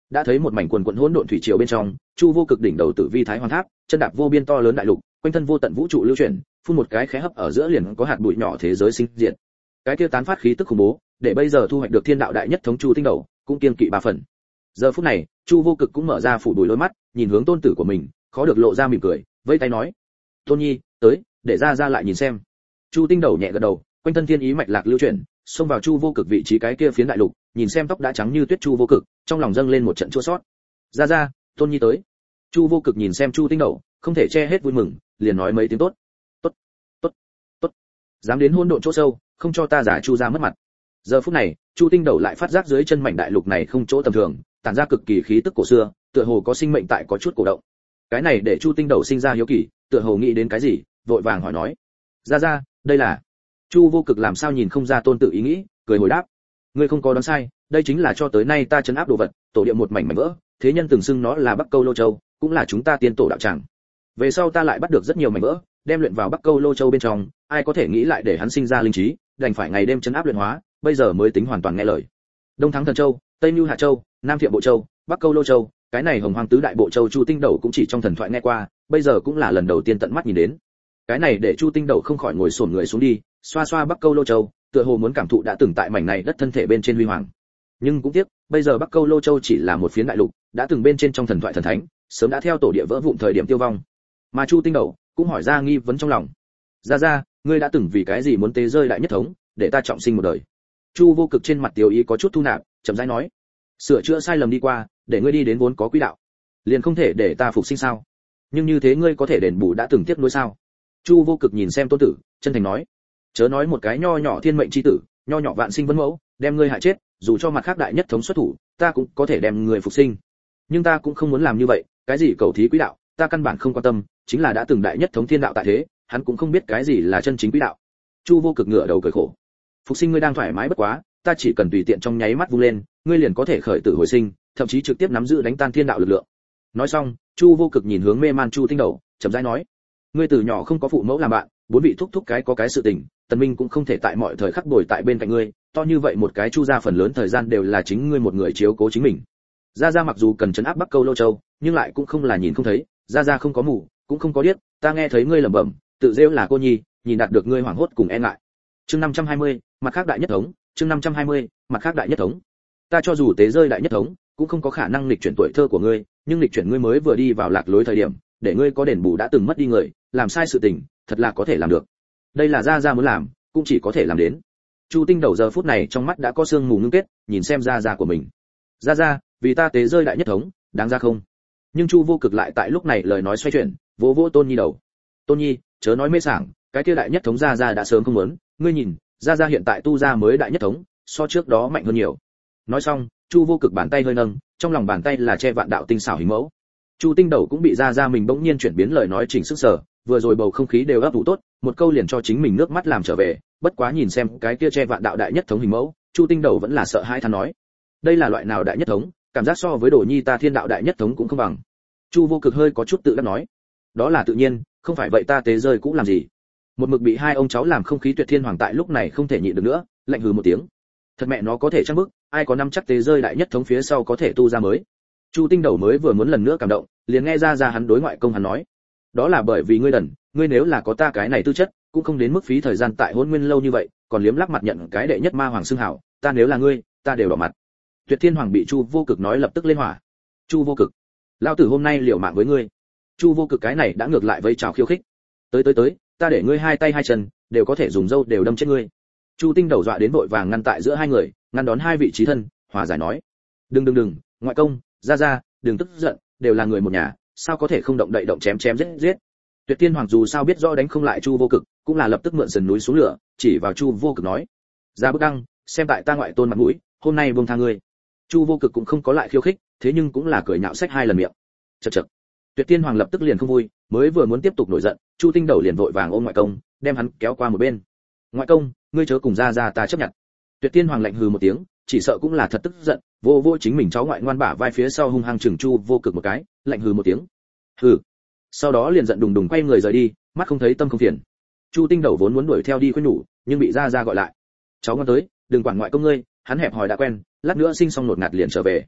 đã thấy một mảnh quần quần hỗn độn thủy triều bên trong, Chu Vô Cực đỉnh đầu Tử Vi Thái Hoàng Tháp, chân đạp vô biên to lớn đại lục, quanh thân vô tận vũ trụ lưu chuyển, phun một cái khẽ hấp ở giữa liền có hạt bụi nhỏ thế giới sinh diệt. Cái kia tán phát khí tức khủng bố, để bây giờ thu hoạch được thiên đạo đại nhất thống Chu Tinh Đầu, cũng kiên kỵ ba phần. Giờ phút này, Chu Vô Cực cũng mở ra phủ đuổi đôi mắt, nhìn hướng tôn tử của mình, khó được lộ ra mỉm cười, vẫy tay nói: "Tôn Nhi, tới, để ra lại nhìn xem." Chu Tinh Đầu nhẹ gật đầu, quanh thân thiên ý mạch lạc lưu chuyển, xông vào Chu Vô Cực vị trí cái kia phiến đại lục, nhìn xem tóc đã trắng như tuyết Chu Vô Cực, trong lòng dâng lên một trận chua xót. "Ra, Tôn Nhi tới." Chu Vô Cực nhìn xem Chu Tinh Đầu, không thể che hết vui mừng, liền nói mấy tiếng tốt. "Tốt, tốt, tốt." Dám đến hỗn độn chỗ sâu, không cho ta giả Chu gia mất mặt. Giờ phút này, Chu Tinh Đầu lại phát giác dưới chân mảnh đại lục này không chỗ tầm thường, tản ra cực kỳ khí tức cổ xưa, tựa hồ có sinh mệnh tại có chút cổ động. Cái này để Chu Tinh Đầu sinh ra hiếu kỳ, tựa hồ nghĩ đến cái gì, vội vàng hỏi nói: "Ra, đây là?" Chu Vô Cực làm sao nhìn không ra tôn tử ý nghĩ, cười hồi đáp: "Ngươi không có đoán sai, đây chính là cho tới nay ta trấn áp đồ vật, tổ địa một mảnh mảnh vỡ, thế nhân từng xưng nó là Bắc Câu Lô Châu, cũng là chúng ta tiên tổ đạo tràng. Về sau ta lại bắt được rất nhiều mảnh vỡ, đem luyện vào Bắc Câu Lô Châu bên trong, ai có thể nghĩ lại để hắn sinh ra linh trí, đành phải ngày đêm trấn áp luyện hóa, bây giờ mới tính hoàn toàn nghe lời. Đông Thắng Thần Châu, Tây Nưu Hạ Châu, Nam Thiệm Bộ Châu, Bắc Câu Lô Châu, cái này Hồng Hoang tứ đại bộ châu Chu Tinh Đầu cũng chỉ trong thần thoại nghe qua, bây giờ cũng là lần đầu tiên tận mắt nhìn đến. Cái này để Chu Tinh Đầu không khỏi ngồi xổm người xuống đi, xoa xoa Bắc Câu Lô Châu, tựa hồ muốn cảm thụ đã từng tại mảnh này đất thân thể bên trên huy hoàng. Nhưng cũng tiếc, bây giờ Bắc Câu Lô Châu chỉ là một phiến đại lục, đã từng bên trên trong thần thoại thần thánh, sớm đã theo tổ địa vỡ vụn thời điểm tiêu vong. Mà Chu Tinh Đầu cũng hỏi ra nghi vấn trong lòng. Ra, ngươi đã từng vì cái gì muốn tế rơi đại nhất thống, để ta trọng sinh một đời? Chu Vô Cực trên mặt tiêu ý có chút thu nạp, chậm rãi nói: sửa chữa sai lầm đi qua, để ngươi đi đến vốn có quỹ đạo, liền không thể để ta phục sinh sao? Nhưng như thế ngươi có thể đền bù đã từng tiếc nuối sao? Chu Vô Cực nhìn xem tôn tử, chân thành nói: chớ nói một cái nho nhỏ thiên mệnh chi tử, nho nhỏ vạn sinh vân mẫu, đem ngươi hại chết, dù cho mặt khác đại nhất thống xuất thủ, ta cũng có thể đem ngươi phục sinh. Nhưng ta cũng không muốn làm như vậy, cái gì cầu thí quỹ đạo, ta căn bản không quan tâm, chính là đã từng đại nhất thống thiên đạo tại thế, hắn cũng không biết cái gì là chân chính quỹ đạo. Chu Vô Cực ngửa đầu cười khổ: phục sinh ngươi đang thoải mái bất quá, ta chỉ cần tùy tiện trong nháy mắt vung lên, ngươi liền có thể khởi tử hồi sinh, thậm chí trực tiếp nắm giữ đánh tan thiên đạo lực lượng. Nói xong, Chu Vô Cực nhìn hướng mê man Chu Tinh Đầu, chậm rãi nói: ngươi từ nhỏ không có phụ mẫu làm bạn, bốn vị thúc cái có cái sự tình, Tần Minh cũng không thể tại mọi thời khắc bồi tại bên cạnh ngươi, to như vậy một cái Chu gia phần lớn thời gian đều là chính ngươi một người chiếu cố chính mình. Gia mặc dù cần trấn áp Bắc Câu Lô Châu, nhưng lại cũng không là nhìn không thấy, Gia không có mù, cũng không có điếc, ta nghe thấy ngươi lẩm bẩm, tự rêu là cô nhi, nhìn đạt được ngươi hoảng hốt cùng e ngại. Chương 520, mặt khác đại nhất thống, chương 520, mặt khác đại nhất thống. Ta cho dù tế rơi đại nhất thống, cũng không có khả năng lịch chuyển tuổi thơ của ngươi, nhưng lịch chuyển ngươi mới vừa đi vào lạc lối thời điểm, để ngươi có đền bù đã từng mất đi người, làm sai sự tình, thật là có thể làm được. Đây là Gia muốn làm, cũng chỉ có thể làm đến. Chu Tinh Đầu giờ phút này trong mắt đã có sương mù ngưng kết, nhìn xem Gia của mình. Gia, vì ta tế rơi đại nhất thống, đáng ra không? Nhưng Chu Vô Cực lại tại lúc này lời nói xoay chuyển, vỗ vỗ Tôn Nhi đầu. Tôn Nhi, chớ nói mê sảng, cái kia đại nhất thống Gia đã sớm không muốn, ngươi nhìn, Gia hiện tại tu ra mới đại nhất thống, so trước đó mạnh hơn nhiều. Nói xong, Chu Vô Cực bàn tay hơi nâng, trong lòng bàn tay là che vạn đạo tinh xảo hình mẫu. Chu Tinh Đầu cũng bị Gia mình bỗng nhiên chuyển biến lời nói chỉnh sức sở, vừa rồi bầu không khí đều ấp ủ tốt, một câu liền cho chính mình nước mắt làm trở về, bất quá nhìn xem cái kia che vạn đạo đại nhất thống hình mẫu, Chu Tinh Đầu vẫn là sợ hãi than nói: đây là loại nào đại nhất thống, cảm giác so với Đồ Nhi ta thiên đạo đại nhất thống cũng không bằng. Chu Vô Cực hơi có chút tự đắc nói: đó là tự nhiên, không phải vậy ta tế rơi cũng làm gì. Một mực bị hai ông cháu làm không khí tuyệt thiên hoàng tại lúc này không thể nhịn được nữa, lạnh hừ một tiếng: thật mẹ nó có thể chắc bức, ai có năm chắc tế rơi đại nhất thống phía sau có thể tu ra mới. Chu Tinh Đầu mới vừa muốn lần nữa cảm động, liền nghe ra hắn đối ngoại công hắn nói: đó là bởi vì ngươi đần, ngươi nếu là có ta cái này tư chất, cũng không đến mức phí thời gian tại Hỗn Nguyên lâu như vậy, còn liếm lắc mặt nhận cái đệ nhất ma hoàng xưng hảo, ta nếu là ngươi, ta đều đỏ mặt. Tuyệt Thiên Hoàng bị Chu Vô Cực nói lập tức lên hỏa. Chu Vô Cực, lão tử hôm nay liều mạng với ngươi. Chu Vô Cực cái này đã ngược lại với chào khiêu khích. Tới, ta để ngươi hai tay hai chân đều có thể dùng dâu đều đâm chết ngươi. Chu Tinh Đầu dọa đến vội vàng ngăn tại giữa hai người, ngăn đón hai vị trí thân, hòa giải nói: đừng, ngoại công, ra, đừng tức giận, đều là người một nhà, sao có thể không động đậy động chém giết. Tuyệt Thiên Hoàng dù sao biết rõ đánh không lại Chu Vô Cực, cũng là lập tức mượn sườn núi xuống lửa, chỉ vào Chu Vô Cực nói: ra bức đăng, xem tại ta ngoại tôn mặt mũi, hôm nay buông tha ngươi. Chu Vô Cực cũng không có lại khiêu khích, thế nhưng cũng là cười nhạo sách hai lần miệng. Chậc. Tuyệt Thiên Hoàng lập tức liền không vui, mới vừa muốn tiếp tục nổi giận, Chu Tinh Đầu liền vội vàng ôm ngoại công, đem hắn kéo qua một bên. Ngoại công, ngươi chớ cùng ra ta chấp nhận. Tuyệt Thiên Hoàng lạnh hừ một tiếng, chỉ sợ cũng là thật tức giận, vô chính mình cháu ngoại ngoan bả vai phía sau hung hăng chừng Chu Vô Cực một cái, lạnh hừ một tiếng. Hừ. Sau đó liền giận đùng đùng quay người rời đi, mắt không thấy tâm không phiền. Chu Tinh Đầu vốn muốn đuổi theo đi khuyên nhủ, nhưng bị ra gọi lại. Cháu ngoan tới, đừng quản ngoại công ngươi, hắn hẹp hòi đã quen, lát nữa sinh xong nột ngạt liền trở về.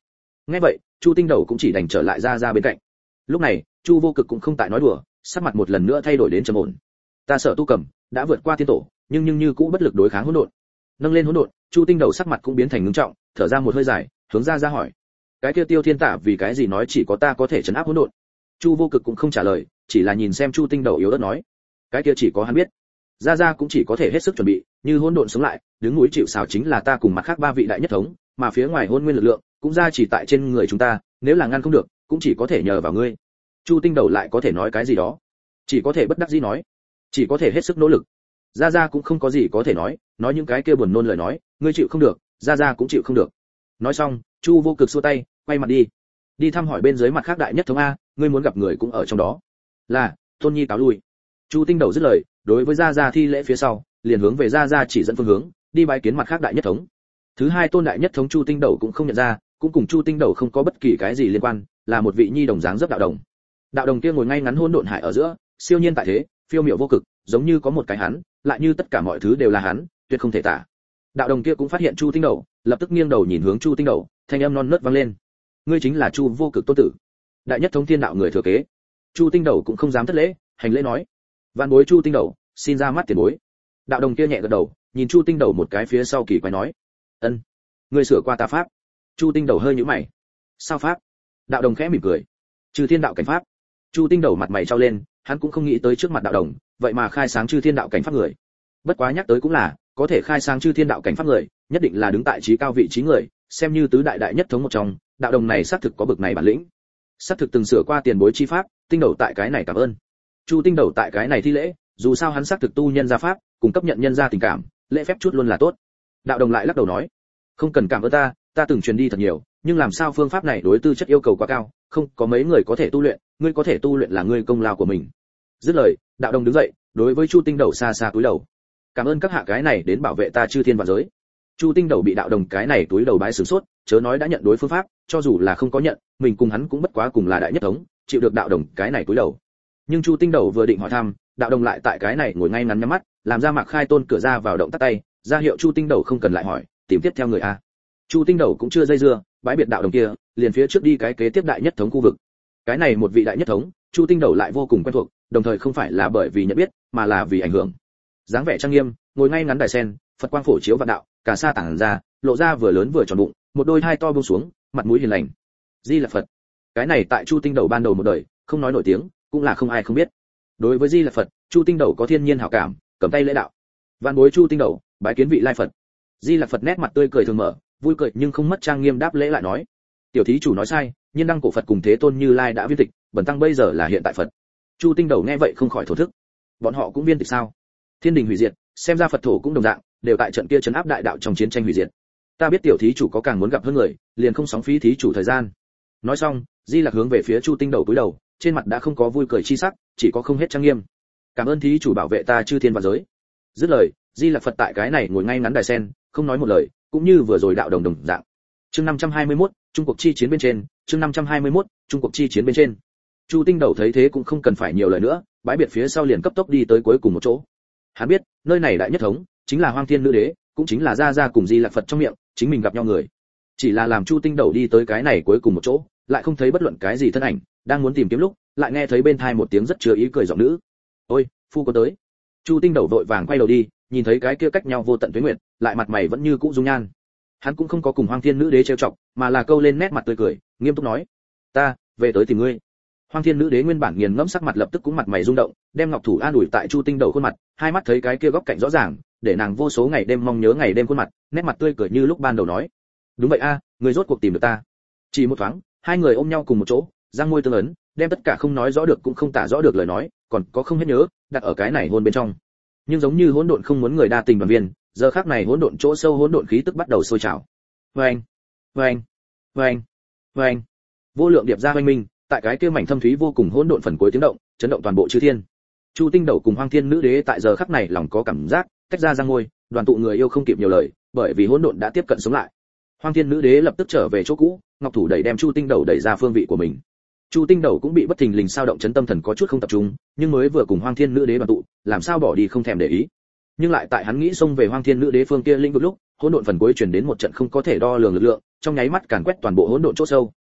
Nghe vậy, Chu Tinh Đầu cũng chỉ đành trở lại ra bên cạnh. Lúc này, Chu Vô Cực cũng không tại nói đùa, sắc mặt một lần nữa thay đổi đến trầm ổn. Ta Sở Tu Cầm đã vượt qua thiên tổ, nhưng như cũ bất lực đối kháng hỗn độn. Nâng lên hỗn độn, Chu Tinh Đầu sắc mặt cũng biến thành ngưng trọng, thở ra một hơi dài, hướng ra hỏi: cái kia Tiêu Thiên Tả vì cái gì nói chỉ có ta có thể trấn áp hỗn độn? Chu Vô Cực cũng không trả lời, chỉ là nhìn xem Chu Tinh Đầu yếu ớt nói: cái kia chỉ có hắn biết. Ra cũng chỉ có thể hết sức chuẩn bị, như hỗn độn sống lại, đứng núi chịu sào chính là ta cùng mặt khác ba vị đại nhất thống, mà phía ngoài hỗn nguyên lực lượng cũng ra chỉ tại trên người chúng ta, nếu là ngăn không được, cũng chỉ có thể nhờ vào ngươi. Chu Tinh Đầu lại có thể nói cái gì đó, chỉ có thể bất đắc dĩ nói, chỉ có thể hết sức nỗ lực. Ra cũng không có gì có thể nói những cái kia buồn nôn lời nói, ngươi chịu không được, ra cũng chịu không được. Nói xong, Chu Vô Cực xua tay, quay mặt đi thăm hỏi bên dưới mặt khác đại nhất thống a, ngươi muốn gặp người cũng ở trong đó. Là, Tôn Nhi cáo lui. Chu Tinh Đầu dứt lời, đối với ra thi lễ phía sau, liền hướng về ra chỉ dẫn phương hướng, đi bái kiến mặt khác đại nhất thống. Thứ hai tôn đại nhất thống Chu Tinh Đầu cũng không nhận ra, cũng cùng Chu Tinh Đầu không có bất kỳ cái gì liên quan, là một vị nhi đồng dáng dấp đạo đồng. Đạo đồng kia ngồi ngay ngắn hỗn độn hải ở giữa, siêu nhiên tại thế, phiêu miệu vô cực, giống như có một cái hắn, lại như tất cả mọi thứ đều là hắn, tuyệt không thể tả. Đạo đồng kia cũng phát hiện Chu Tinh Đầu, lập tức nghiêng đầu nhìn hướng Chu Tinh Đầu, thanh âm non nớt vang lên: ngươi chính là Chu Vô Cực tôn tử, đại nhất thống thiên đạo người thừa kế. Chu Tinh Đầu cũng không dám thất lễ, hành lễ nói: vạn bối Chu Tinh Đầu, xin ra mắt tiền bối. Đạo đồng kia nhẹ gật đầu, nhìn Chu Tinh Đầu một cái phía sau kỳ quái nói: ân, ngươi sửa qua ta pháp. Chu Tinh Đầu hơi nhíu mày: sao pháp? Đạo đồng khẽ mỉm cười: Chư thiên đạo cảnh pháp. Chu Tinh Đầu mặt mày trao lên, hắn cũng không nghĩ tới trước mặt đạo đồng, vậy mà khai sáng chư thiên đạo cảnh pháp người. Bất quá nhắc tới cũng là, có thể khai sáng chư thiên đạo cảnh pháp người, nhất định là đứng tại trí cao vị trí người, xem như tứ đại đại nhất thống một trong, đạo đồng này xác thực có bực này bản lĩnh. Xác thực từng sửa qua tiền bối chi pháp, Tinh Đầu tại cái này cảm ơn. Chu Tinh Đầu tại cái này thi lễ, dù sao hắn xác thực tu nhân gia pháp, cung cấp nhận nhân gia tình cảm, lễ phép chút luôn là tốt. Đạo đồng lại lắc đầu nói: không cần cảm ơn ta từng truyền đi thật nhiều, nhưng làm sao phương pháp này đối tư chất yêu cầu quá cao, không có mấy người có thể tu luyện, ngươi có thể tu luyện là ngươi công lao của mình. Dứt lời, đạo đồng đứng dậy, đối với Chu Tinh Đầu xa xa cúi đầu: cảm ơn các hạ cái này đến bảo vệ ta chư thiên vạn giới. Chu Tinh Đầu bị đạo đồng cái này túi đầu bái sửng sốt, chớ nói đã nhận đối phương pháp, cho dù là không có nhận, mình cùng hắn cũng bất quá cùng là đại nhất thống, chịu được đạo đồng cái này túi đầu. Nhưng Chu Tinh Đầu vừa định hỏi thăm, đạo đồng lại tại cái này ngồi ngay ngắn nhắm mắt, làm ra Mạc Khai Tôn cửa ra vào động tắt tay, ra hiệu Chu Tinh Đầu không cần lại hỏi, tìm tiếp theo người a. Chu Tinh Đầu cũng chưa dây dưa, bái biệt đạo đồng kia, liền phía trước đi cái kế tiếp đại nhất thống khu vực. Cái này một vị đại nhất thống, Chu Tinh Đầu lại vô cùng quen thuộc, đồng thời không phải là bởi vì nhận biết, mà là vì ảnh hưởng. Dáng vẻ trang nghiêm, ngồi ngay ngắn đài sen, Phật quang phổ chiếu vạn đạo, cả sa tản ra, lộ ra vừa lớn vừa tròn bụng, một đôi hai to buông xuống, mặt mũi hiền lành. Di Lặc Phật. Cái này tại Chu Tinh Đầu ban đầu một đời, không nói nổi tiếng, cũng là không ai không biết. Đối với Di Lặc Phật, Chu Tinh Đầu có thiên nhiên hảo cảm, cầm tay lễ đạo. Vạn bối Chu Tinh Đầu, bái kiến vị Lai Phật. Di Lặc Phật nét mặt tươi cười thường mở, vui cười nhưng không mất trang nghiêm đáp lễ lại nói: tiểu thí chủ nói sai, nhiên đăng cổ Phật cùng Thế Tôn Như Lai đã viên tịch, bần tăng bây giờ là hiện tại Phật. Chu Tinh Đầu nghe vậy không khỏi thổ thức, bọn họ cũng viên tịch sao? Thiên đình hủy diệt, xem ra Phật thổ cũng đồng dạng, đều tại trận kia trấn áp đại đạo trong chiến tranh hủy diệt. Ta biết tiểu thí chủ có càng muốn gặp hơn người, liền không sóng phí thí chủ thời gian. Nói xong, Di Lặc hướng về phía Chu Tinh Đầu cúi đầu, trên mặt đã không có vui cười chi sắc, chỉ có không hết trang nghiêm. Cảm ơn thí chủ bảo vệ ta chư thiên vạn giới. Dứt lời, Di Lặc Phật tại cái này ngồi ngay ngắn đài sen, không nói một lời, cũng như vừa rồi đạo đồng đồng dạng. Chương 521, Trung cuộc chi chiến bên trên, chương 521, Trung cuộc chi chiến bên trên. Chu Tinh Đầu thấy thế cũng không cần phải nhiều lời nữa, bãi biệt phía sau liền cấp tốc đi tới cuối cùng một chỗ. Hắn biết, nơi này đại nhất thống, chính là Hoang Thiên Nữ Đế, cũng chính là Ra cùng Di Lặc Phật trong miệng, chính mình gặp nhau người. Chỉ là làm Chu Tinh Đầu đi tới cái này cuối cùng một chỗ, lại không thấy bất luận cái gì thân ảnh, đang muốn tìm kiếm lúc, lại nghe thấy bên tai một tiếng rất chứa ý cười giọng nữ. "Ôi, phu có tới." Chu Tinh Đầu vội vàng quay đầu đi, nhìn thấy cái kia cách nhau vô tận tuế nguyệt, lại mặt mày vẫn như cũ dung nhan. Hắn cũng không có cùng Hoang Thiên Nữ Đế trêu chọc, mà là câu lên nét mặt tươi cười, nghiêm túc nói: "Ta, về tới tìm ngươi." Hoang Thiên Nữ Đế nguyên bản nghiền ngẫm sắc mặt lập tức cũng mặt mày rung động, đem ngọc thủ an ủi tại Chu Tinh Đầu khuôn mặt, hai mắt thấy cái kia góc cạnh rõ ràng, để nàng vô số ngày đêm mong nhớ ngày đêm khuôn mặt, nét mặt tươi cười như lúc ban đầu nói: "Đúng vậy a, ngươi rốt cuộc tìm được ta." Chỉ một thoáng, hai người ôm nhau cùng một chỗ, răng môi tương ấn, đem tất cả không nói rõ được cũng không tả rõ được lời nói, còn có không hết nhớ, đặt ở cái này hôn bên trong. Nhưng giống như hỗn độn không muốn người đa tình đoàn viên, giờ khắc này hỗn độn chỗ sâu hỗn độn khí tức bắt đầu sôi trào. Oeng, oeng, oeng, oeng. Vô lượng điệp ra hoành minh, tại cái kia mảnh thâm thúy vô cùng hỗn độn phần cuối tiếng động, chấn động toàn bộ chư thiên. Chu Tinh Đầu cùng Hoang Thiên Nữ Đế tại giờ khắc này lòng có cảm giác, tách ra răng môi, đoàn tụ người yêu không kịp nhiều lời, bởi vì hỗn độn đã tiếp cận sống lại. Hoang Thiên Nữ Đế lập tức trở về chỗ cũ, ngọc thủ đẩy đem Chu Tinh Đầu đẩy ra phương vị của mình. Chu Tinh Đầu cũng bị bất thình lình sao động chấn tâm thần có chút không tập trung, nhưng mới vừa cùng Hoang Thiên Nữ Đế đoàn tụ, làm sao bỏ đi không thèm để ý. Nhưng lại tại hắn nghĩ xông về Hoang Thiên Nữ Đế phương kia lĩnh vực lúc, hỗn độn phần cuối truyền đến một trận không có thể đo lường lực lượng, trong nháy mắt càn quét toàn bộ hỗn độn chỗ sâu,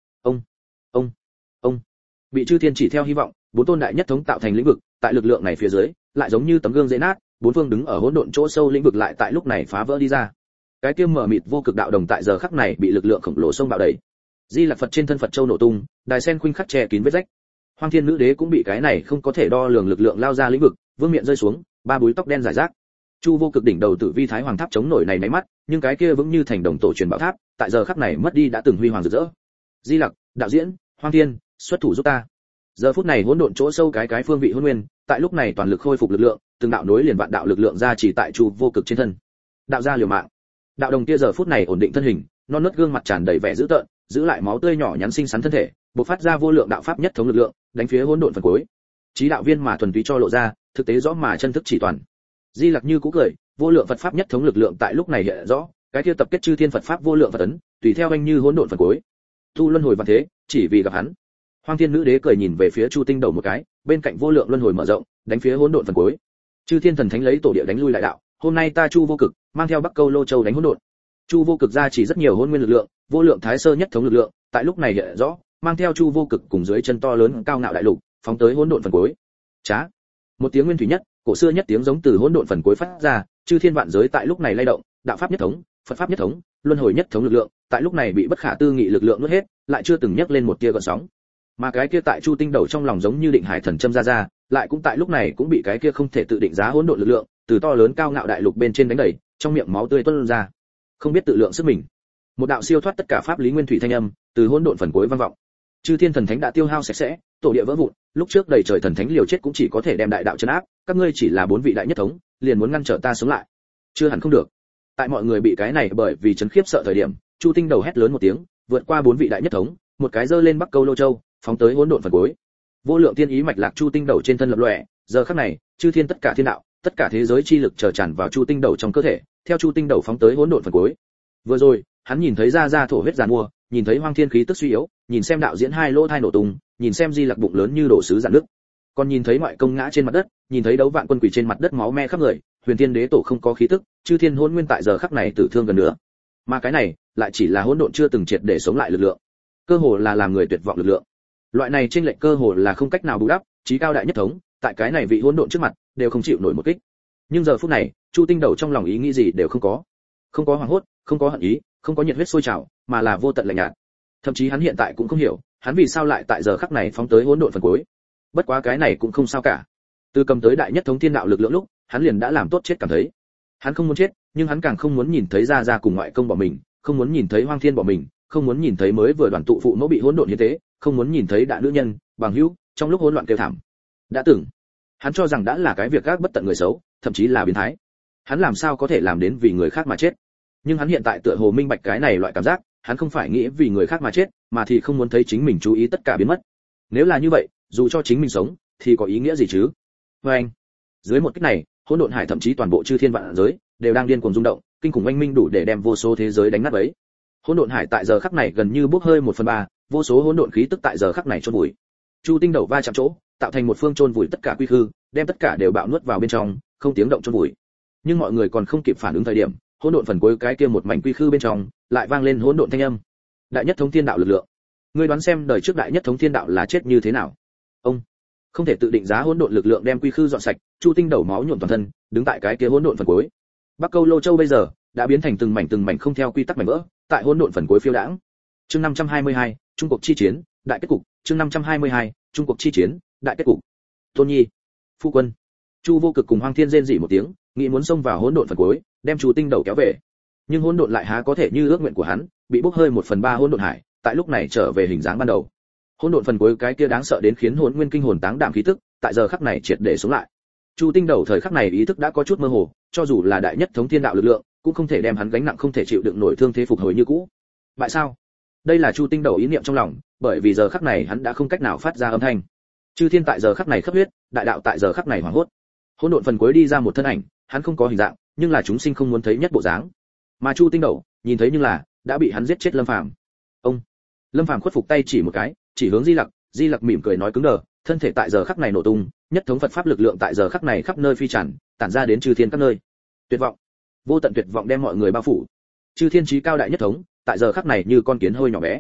Ông, ông, bị chư thiên chỉ theo hy vọng, bốn tôn đại nhất thống tạo thành lĩnh vực, tại lực lượng này phía dưới, lại giống như tấm gương dễ nát, bốn phương đứng ở hỗn độn chỗ sâu lĩnh vực lại tại lúc này phá vỡ đi ra. Cái kia mở mịt vô cực đạo đồng tại giờ khắc này bị lực lượng khổng lồ xông bạo đầy. Di Lạc Phật trên thân Phật châu nổ tung, đài sen khuynh khắc che kín vết rách. Hoang Thiên Nữ Đế cũng bị cái này không có thể đo lường lực lượng lao ra lĩnh vực, vương miện rơi xuống, ba búi tóc đen rải rác. Chu Vô Cực đỉnh đầu Tử Vi Thái Hoàng tháp chống nổi này máy mắt, nhưng cái kia vững như thành đồng tổ truyền bảo tháp, tại giờ khắc này mất đi đã từng huy hoàng rực rỡ. Di Lặc, đạo diễn, Hoang Thiên, xuất thủ giúp ta. Giờ phút này hỗn độn chỗ sâu cái phương vị hỗn nguyên, tại lúc này toàn lực khôi phục lực lượng, từng đạo nối liền vạn đạo lực lượng ra chỉ tại Chu Vô Cực trên thân. Đạo gia liều mạng. Đạo đồng kia giờ phút này ổn định thân hình, non nớt gương mặt tràn đầy vẻ dữ tợn, giữ lại máu tươi nhỏ nhắn xinh xắn thân thể, bộc phát ra vô lượng đạo pháp nhất thống lực lượng, đánh phía hỗn độn phần cuối. Chí đạo viên mà thuần túy cho lộ ra, thực tế rõ mà chân thức chỉ toàn. Di Lặc như cũ cười, vô lượng Phật pháp nhất thống lực lượng tại lúc này hiện rõ, cái kia tập kết chư thiên Phật pháp vô lượng Phật ấn, tùy theo anh như hỗn độn phần cuối. Tu luân hồi vạn thế, chỉ vì gặp hắn. Hoang Thiên Nữ Đế cười nhìn về phía Chu Tinh Đầu một cái, bên cạnh vô lượng luân hồi mở rộng, đánh phía hỗn độn phần cuối. Chư thiên thần thánh lấy tổ địa đánh lui lại đạo, hôm nay ta Chu Vô Cực mang theo Bắc Câu Lô Châu đánh hỗn độn. Chu Vô Cực ra chỉ rất nhiều hỗn nguyên lực lượng, vô lượng thái sơ nhất thống lực lượng, tại lúc này hiện rõ, mang theo Chu Vô Cực cùng dưới chân to lớn cao ngạo đại lục, phóng tới hỗn độn phần cuối. Chá. Một tiếng nguyên thủy nhất, cổ xưa nhất tiếng giống từ hỗn độn phần cuối phát ra, chư thiên vạn giới tại lúc này lay động, đạo pháp nhất thống, Phật pháp nhất thống, luân hồi nhất thống lực lượng, tại lúc này bị bất khả tư nghị lực lượng nuốt hết, lại chưa từng nhấc lên một tia gợn sóng. Mà cái kia tại Chu Tinh Đầu trong lòng giống như định hải thần châm ra, lại cũng tại lúc này cũng bị cái kia không thể tự định giá hỗn độn lực lượng, từ to lớn cao ngạo đại lục bên trên đánh đẩy, trong miệng máu tươi tuôn ra. Không biết tự lượng sức mình. Một đạo siêu thoát tất cả pháp lý nguyên thủy thanh âm, từ hỗn độn phần cuối vang vọng. Chư thiên thần thánh đã tiêu hao sạch sẽ, tổ địa vỡ vụn, lúc trước đầy trời thần thánh liều chết cũng chỉ có thể đem đại đạo trấn áp, các ngươi chỉ là bốn vị đại nhất thống, liền muốn ngăn trở ta sống lại. Chưa hẳn không được. Tại mọi người bị cái này bởi vì chấn khiếp sợ thời điểm, Chu Tinh Đầu hét lớn một tiếng, vượt qua bốn vị đại nhất thống, một cái giơ lên Bắc Câu Lô Châu, phóng tới hỗn độn phần cuối. Vô lượng thiên ý mạch lạc Chu Tinh Đầu trên thân lập lòe, giờ khắc này, chư thiên tất cả thiên đạo, tất cả thế giới chi lực chờ tràn vào Chu Tinh Đầu trong cơ thể, theo Chu Tinh Đầu phóng tới hỗn độn phần cuối. Vừa rồi, hắn nhìn thấy ra thổ huyết giàn mua, nhìn thấy Hoang Thiên khí tức suy yếu, nhìn xem đạo diễn hai lỗ thai nổ tung, nhìn xem Di Lặc bụng lớn như đổ sứ dạn nước, còn nhìn thấy ngoại công ngã trên mặt đất, nhìn thấy đấu vạn quân quỷ trên mặt đất máu me khắp người, Huyền Thiên Đế Tổ không có khí tức, chư thiên hỗn nguyên tại giờ khắc này tử thương gần nữa. Mà cái này, lại chỉ là hỗn độn chưa từng triệt để sống lại lực lượng, cơ hồ là làm người tuyệt vọng lực lượng. Loại này trên lệnh cơ hồ là không cách nào bù đắp, chí cao đại nhất thống, tại cái này vị hỗn độn trước mặt, đều không chịu nổi một kích. Nhưng giờ phút này, Chu Tinh Đầu trong lòng ý nghĩ gì đều không có. Không có hoảng hốt, không có hận ý, không có nhiệt huyết sôi trào, mà là vô tận lạnh nhạt. Thậm chí hắn hiện tại cũng không hiểu, hắn vì sao lại tại giờ khắc này phóng tới hỗn độn phần cuối. Bất quá cái này cũng không sao cả. Từ cầm tới đại nhất thống thiên đạo lực lượng lúc, hắn liền đã làm tốt chết cảm thấy. Hắn không muốn chết, nhưng hắn càng không muốn nhìn thấy ra cùng ngoại công bỏ mình, không muốn nhìn thấy Hoang Thiên bỏ mình, không muốn nhìn thấy mới vừa đoàn tụ phụ mẫu bị hỗn độn hiến tế, không muốn nhìn thấy đại nữ nhân, bằng hữu, trong lúc hỗn loạn kêu thảm. Đã từng, hắn cho rằng đã là cái việc gác bất tận người xấu, thậm chí là biến thái. Hắn làm sao có thể làm đến vì người khác mà chết? Nhưng hắn hiện tại tựa hồ minh bạch cái này loại cảm giác, hắn không phải nghĩ vì người khác mà chết, mà thì không muốn thấy chính mình chú ý tất cả biến mất. Nếu là như vậy, dù cho chính mình sống, thì có ý nghĩa gì chứ? Và anh, dưới một kích này, hỗn độn hải thậm chí toàn bộ chư thiên vạn giới đều đang điên cuồng rung động, kinh khủng oanh minh đủ để đem vô số thế giới đánh nát bấy. Hỗn độn hải tại giờ khắc này gần như bốc hơi 1/3, vô số hỗn độn khí tức tại giờ khắc này chôn vùi. Chu Tinh Đầu va chạm chỗ, tạo thành một phương chôn vùi tất cả quy hư, đem tất cả đều bạo nuốt vào bên trong, không tiếng động chôn vùi. Nhưng mọi người còn không kịp phản ứng thời điểm, hỗn độn phần cuối cái kia một mảnh quy khư bên trong, lại vang lên hỗn độn thanh âm. Đại nhất thống thiên đạo lực lượng. Ngươi đoán xem đời trước đại nhất thống thiên đạo là chết như thế nào? Ông không thể tự định giá hỗn độn lực lượng đem quy khư dọn sạch, Chu Tinh Đầu máu nhuộm toàn thân, đứng tại cái kia hỗn độn phần cuối. Bắc Câu Lô Châu bây giờ đã biến thành từng mảnh không theo quy tắc mảnh vỡ, tại hỗn độn phần cuối phiêu đãng. Chương 522, Trung cuộc chi chiến, đại kết cục. Chương 522, Trung cuộc chi chiến, đại kết cục. Tôn Nhi, phu quân. Chu Vô Cực cùng Hoang Thiên rên rỉ một tiếng, nghĩ muốn xông vào hỗn độn phần cuối, đem Chu Tinh Đầu kéo về. Nhưng hỗn độn lại há có thể như ước nguyện của hắn, bị bốc hơi 1/3 hỗn độn hải, tại lúc này trở về hình dáng ban đầu. Hỗn độn phần cuối cái kia đáng sợ đến khiến hồn nguyên kinh hồn táng đạm khí tức, tại giờ khắc này triệt để sống lại. Chu Tinh Đầu thời khắc này ý thức đã có chút mơ hồ, cho dù là đại nhất thống thiên đạo lực lượng, cũng không thể đem hắn gánh nặng không thể chịu đựng nổi thương thế phục hồi như cũ. Tại sao? Đây là Chu Tinh Đầu ý niệm trong lòng, bởi vì giờ khắc này hắn đã không cách nào phát ra âm thanh. Chư thiên tại giờ khắc này khắp huyết, đại đạo tại giờ khắc này hoảng hốt. Hỗn độn phần cuối đi ra một thân ảnh, hắn không có hình dạng, nhưng là chúng sinh không muốn thấy nhất bộ dáng. Mà Chu Tinh Đầu nhìn thấy nhưng là đã bị hắn giết chết Lâm Phàm. Ông Lâm Phàm khuất phục tay chỉ một cái, chỉ hướng Di Lặc mỉm cười nói cứng đờ, thân thể tại giờ khắc này nổ tung, nhất thống Phật pháp lực lượng tại giờ khắc này khắp nơi phi tràn, tản ra đến chư thiên các nơi. Tuyệt vọng, vô tận tuyệt vọng đem mọi người bao phủ. Chư thiên chí cao đại nhất thống, tại giờ khắc này như con kiến hơi nhỏ bé.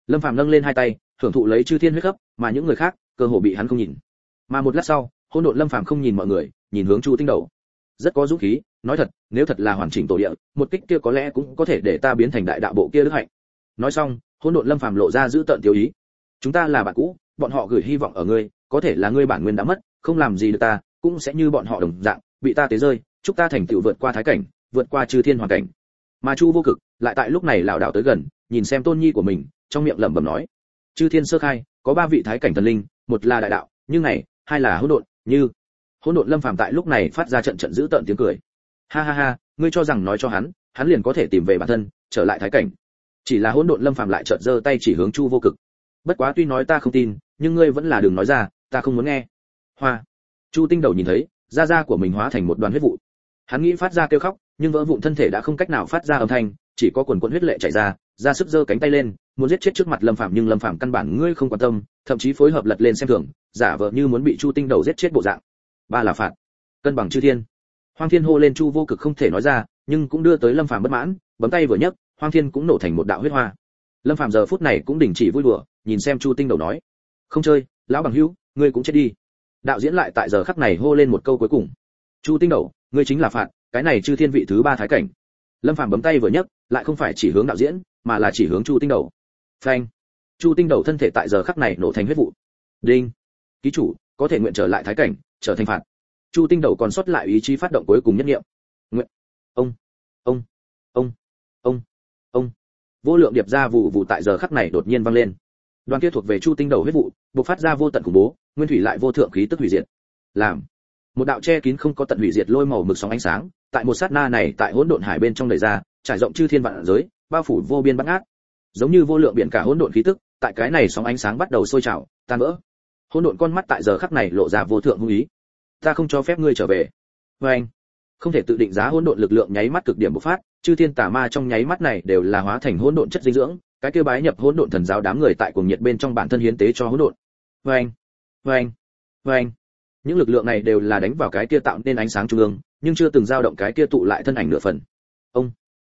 Lâm Phàm nâng lên hai tay, thưởng thụ lấy chư thiên huyết cấp, mà những người khác, cơ hồ bị hắn không nhìn. Mà một lát sau, hỗn độn Lâm Phàm không nhìn mọi người, nhìn hướng Chu Tinh Đầu. Rất có dũng khí, nói thật, nếu thật là hoàn chỉnh tổ địa, một kích kia có lẽ cũng có thể để ta biến thành đại đạo bộ kia đức hạnh. Nói xong, hỗn độn Lâm Phàm lộ ra giữ tợn tiêu ý. Chúng ta là bạn cũ, bọn họ gửi hy vọng ở ngươi, có thể là ngươi bản nguyên đã mất, không làm gì được ta, cũng sẽ như bọn họ đồng dạng, bị ta tế rơi, chúc ta thành tựu vượt qua thái cảnh, vượt qua chư thiên hoàn cảnh. Mà Chu Vô Cực lại tại lúc này lảo đảo tới gần, nhìn xem tôn nhi của mình, trong miệng lẩm bẩm nói: chư thiên sơ khai, có ba vị thái cảnh thần linh, một là đại đạo, như này, hai là hỗn độn, như. Hỗn độn Lâm Phàm tại lúc này phát ra trận trận giữ tợn tiếng cười. Ha ha ha, ngươi cho rằng nói cho hắn liền có thể tìm về bản thân, trở lại thái cảnh. Chỉ là hỗn độn Lâm Phàm lại chợt giơ tay chỉ hướng Chu Vô Cực. Bất quá tuy nói ta không tin, nhưng ngươi vẫn là đừng nói ra, ta không muốn nghe. Hoa. Chu Tinh Đầu nhìn thấy, da của mình hóa thành một đoàn huyết vụ. Hắn nghĩ phát ra kêu khóc, nhưng vỡ vụn thân thể đã không cách nào phát ra âm thanh, chỉ có quần quần huyết lệ chảy ra sức giơ cánh tay lên, muốn giết chết trước mặt Lâm Phàm, nhưng Lâm Phàm căn bản ngươi không quan tâm, thậm chí phối hợp lật lên xem thường, giả vờ như muốn bị Chu Tinh Đầu giết chết bộ dạng. Ba là phạt, cân bằng chư thiên. Hoang Thiên hô lên Chu Vô Cực không thể nói ra, nhưng cũng đưa tới Lâm Phàm bất mãn, bấm tay vừa nhấc, Hoang Thiên cũng nổ thành một đạo huyết hoa. Lâm Phàm giờ phút này cũng đình chỉ vui đùa, nhìn xem Chu Tinh Đầu nói: không chơi, lão bằng hữu, ngươi cũng chết đi. Đạo diễn lại tại giờ khắc này hô lên một câu cuối cùng: Chu Tinh Đầu, ngươi chính là phạt, cái này chư thiên vị thứ ba thái cảnh. Lâm Phàm bấm tay vừa nhấc, lại không phải chỉ hướng đạo diễn, mà là chỉ hướng Chu Tinh Đầu. Phanh. Chu Tinh Đầu thân thể tại giờ khắc này nổ thành huyết vụ. Đinh. Ký chủ có thể nguyện trở lại thái cảnh, trở thành phạt. Chu Tinh Đầu còn sót lại ý chí phát động cuối cùng nhất niệm. Nguyện. Ông. Vô lượng điệp ra vụ tại giờ khắc này đột nhiên vang lên. Đoàn kia thuộc về Chu Tinh Đầu huyết vụ, bộc phát ra vô tận khủng bố, nguyên thủy lại vô thượng khí tức hủy diệt. Làm một đạo che kín không có tận hủy diệt lôi màu mực sóng ánh sáng, tại một sát na này tại hỗn độn hải bên trong đẩy ra, trải rộng chư thiên vạn giới, bao phủ vô biên bát ngát. Giống như vô lượng biển cả hỗn độn khí tức, tại cái này sóng ánh sáng bắt đầu sôi trào, tan vỡ. Hỗn độn con mắt tại giờ khắc này lộ ra vô thượng hung ý. Ta không cho phép ngươi trở về. Và anh, không thể tự định giá hỗn độn lực lượng nháy mắt cực điểm bộc phát, chư thiên tà ma trong nháy mắt này đều là hóa thành hỗn độn chất dinh dưỡng, cái kia bái nhập hỗn độn thần giáo đám người tại cuồng nhiệt bên trong bản thân hiến tế cho hỗn độn. Và anh, những lực lượng này đều là đánh vào cái kia tạo nên ánh sáng trung ương, nhưng chưa từng dao động cái kia tụ lại thân ảnh nửa phần. Ông,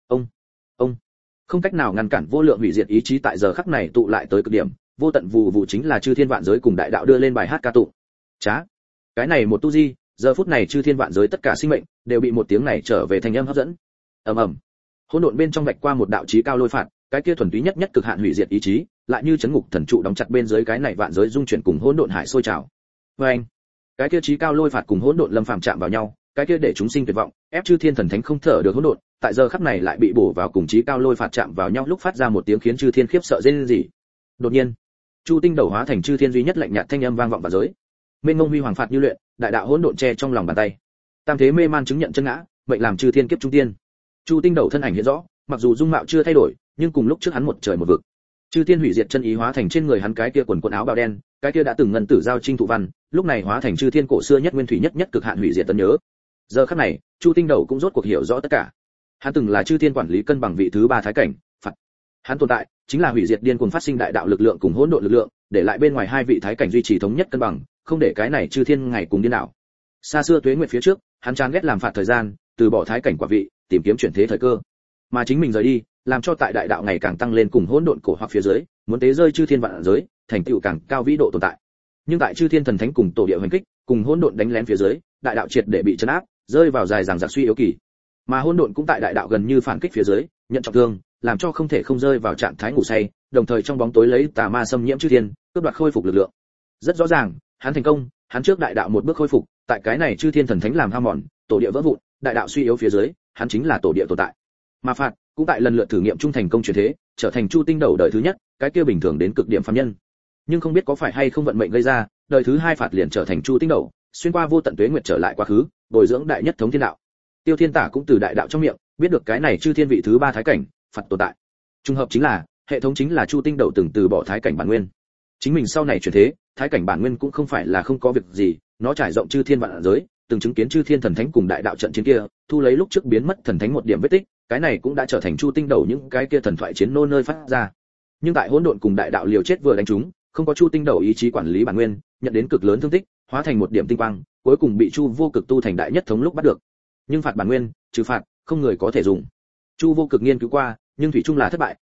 không cách nào ngăn cản vô lượng hủy diệt ý chí tại giờ khắc này tụ lại tới cực điểm, vô tận vụ chính là chư thiên vạn giới cùng đại đạo đưa lên bài hát ca tụng. Chá, cái này một tu di, giờ phút này chư thiên vạn giới tất cả sinh mệnh đều bị một tiếng này trở về thành âm hấp dẫn. ầm ầm, hỗn độn bên trong vạch qua một đạo chí cao lôi phạt, cái kia thuần túy nhất cực hạn hủy diệt ý chí, lại như chấn ngục thần trụ đóng chặt bên dưới cái này vạn giới dung chuyển cùng hỗn độn hải sôi trào. Và anh, cái kia chí cao lôi phạt cùng hỗn độn Lâm Phàm chạm vào nhau, cái kia để chúng sinh tuyệt vọng, ép chư thiên thần thánh không thở được hỗn độn, tại giờ khắc này lại bị bổ vào cùng chí cao lôi phạt chạm vào nhau lúc phát ra một tiếng khiến chư thiên khiếp sợ rên rỉ. Đột nhiên, Chu Tinh Đầu hóa thành chư thiên duy nhất lạnh nhạt thanh âm vang vọng vào giới. Mênh mông huy hoàng phạt như luyện, đại đạo hỗn độn che trong lòng bàn tay. Tam thế mê man chứng nhận chân ngã, mệnh làm chư thiên kiếp trung tiên. Chu Tinh Đầu thân ảnh hiện rõ, mặc dù dung mạo chưa thay đổi, nhưng cùng lúc trước hắn một trời một vực. Chư thiên hủy diệt chân ý hóa thành trên người hắn cái kia quần áo bào đen, cái kia đã từng ngân tử giao trinh thụ văn, lúc này hóa thành chư thiên cổ xưa nhất nguyên thủy nhất cực hạn hủy diệt tân nhớ. Giờ khắc này, Chu Tinh Đầu cũng rốt cuộc hiểu rõ tất cả. Hắn từng là chư thiên quản lý cân bằng vị thứ ba thái cảnh, phạt. Hắn tồn tại chính là hủy diệt điên cuồng phát sinh đại đạo lực lượng cùng hỗn độn lực lượng, để lại bên ngoài hai vị thái cảnh duy trì thống nhất cân bằng, không để cái này chư thiên ngày cùng điên đảo. Xa xưa tuế nguyệt phía trước, hắn chán ghét làm phạt thời gian, từ bỏ thái cảnh quả vị, tìm kiếm chuyển thế thời cơ. Mà chính mình rời đi, làm cho tại đại đạo ngày càng tăng lên cùng hỗn độn cổ hoặc phía dưới, muốn tế rơi chư thiên vạn giới, thành tựu càng cao vĩ độ tồn tại. Nhưng tại chư thiên thần thánh cùng tổ địa hoành kích, cùng hỗn độn đánh lén phía dưới, đại đạo triệt để bị chấn áp, rơi vào dài dằng dặc suy yếu kỳ. Mà hỗn độn cũng tại đại đạo gần như phản kích phía dưới, nhận trọng thương, làm cho không thể không rơi vào trạng thái ngủ say, đồng thời trong bóng tối lấy tà ma xâm nhiễm chư thiên, cướp đoạt khôi phục lực lượng. Rất rõ ràng, hắn thành công, hắn trước đại đạo một bước khôi phục, tại cái này chư thiên thần thánh làm hao mòn, tổ địa vỡ vụn, đại đạo suy yếu phía dưới, hắn chính là tổ địa tồn tại. Mà phạt cũng tại lần lượt thử nghiệm trung thành công chuyển thế, trở thành Chu Tinh Đầu đời thứ nhất, cái kia bình thường đến cực điểm phàm nhân. Nhưng không biết có phải hay không vận mệnh gây ra, đời thứ hai phạt liền trở thành Chu Tinh Đầu, xuyên qua vô tận tuế nguyệt trở lại quá khứ, bồi dưỡng đại nhất thống thiên đạo. Tiêu Thiên Tả cũng từ đại đạo trong miệng biết được cái này chư thiên vị thứ ba thái cảnh, phạt tồn tại. Trùng hợp chính là, hệ thống chính là Chu Tinh Đầu từng từ bỏ thái cảnh bản nguyên. Chính mình sau này chuyển thế, thái cảnh bản nguyên cũng không phải là không có việc gì, nó trải rộng chư thiên vạn giới, từng chứng kiến chư thiên thần thánh cùng đại đạo trận chiến kia, thu lấy lúc trước biến mất thần thánh một điểm vết tích, cái này cũng đã trở thành Chu Tinh Đầu những cái kia thần thoại chiến nô nơi phát ra. Nhưng tại hỗn độn cùng đại đạo liều chết vừa đánh chúng, không có Chu Tinh Đầu ý chí quản lý bản nguyên, nhận đến cực lớn thương tích, hóa thành một điểm tinh quang, cuối cùng bị Chu Vô Cực tu thành đại nhất thống lúc bắt được. Nhưng phạt bản nguyên, trừ phạt, không người có thể dùng. Chu Vô Cực nghiên cứu qua, nhưng thủy chung là thất bại,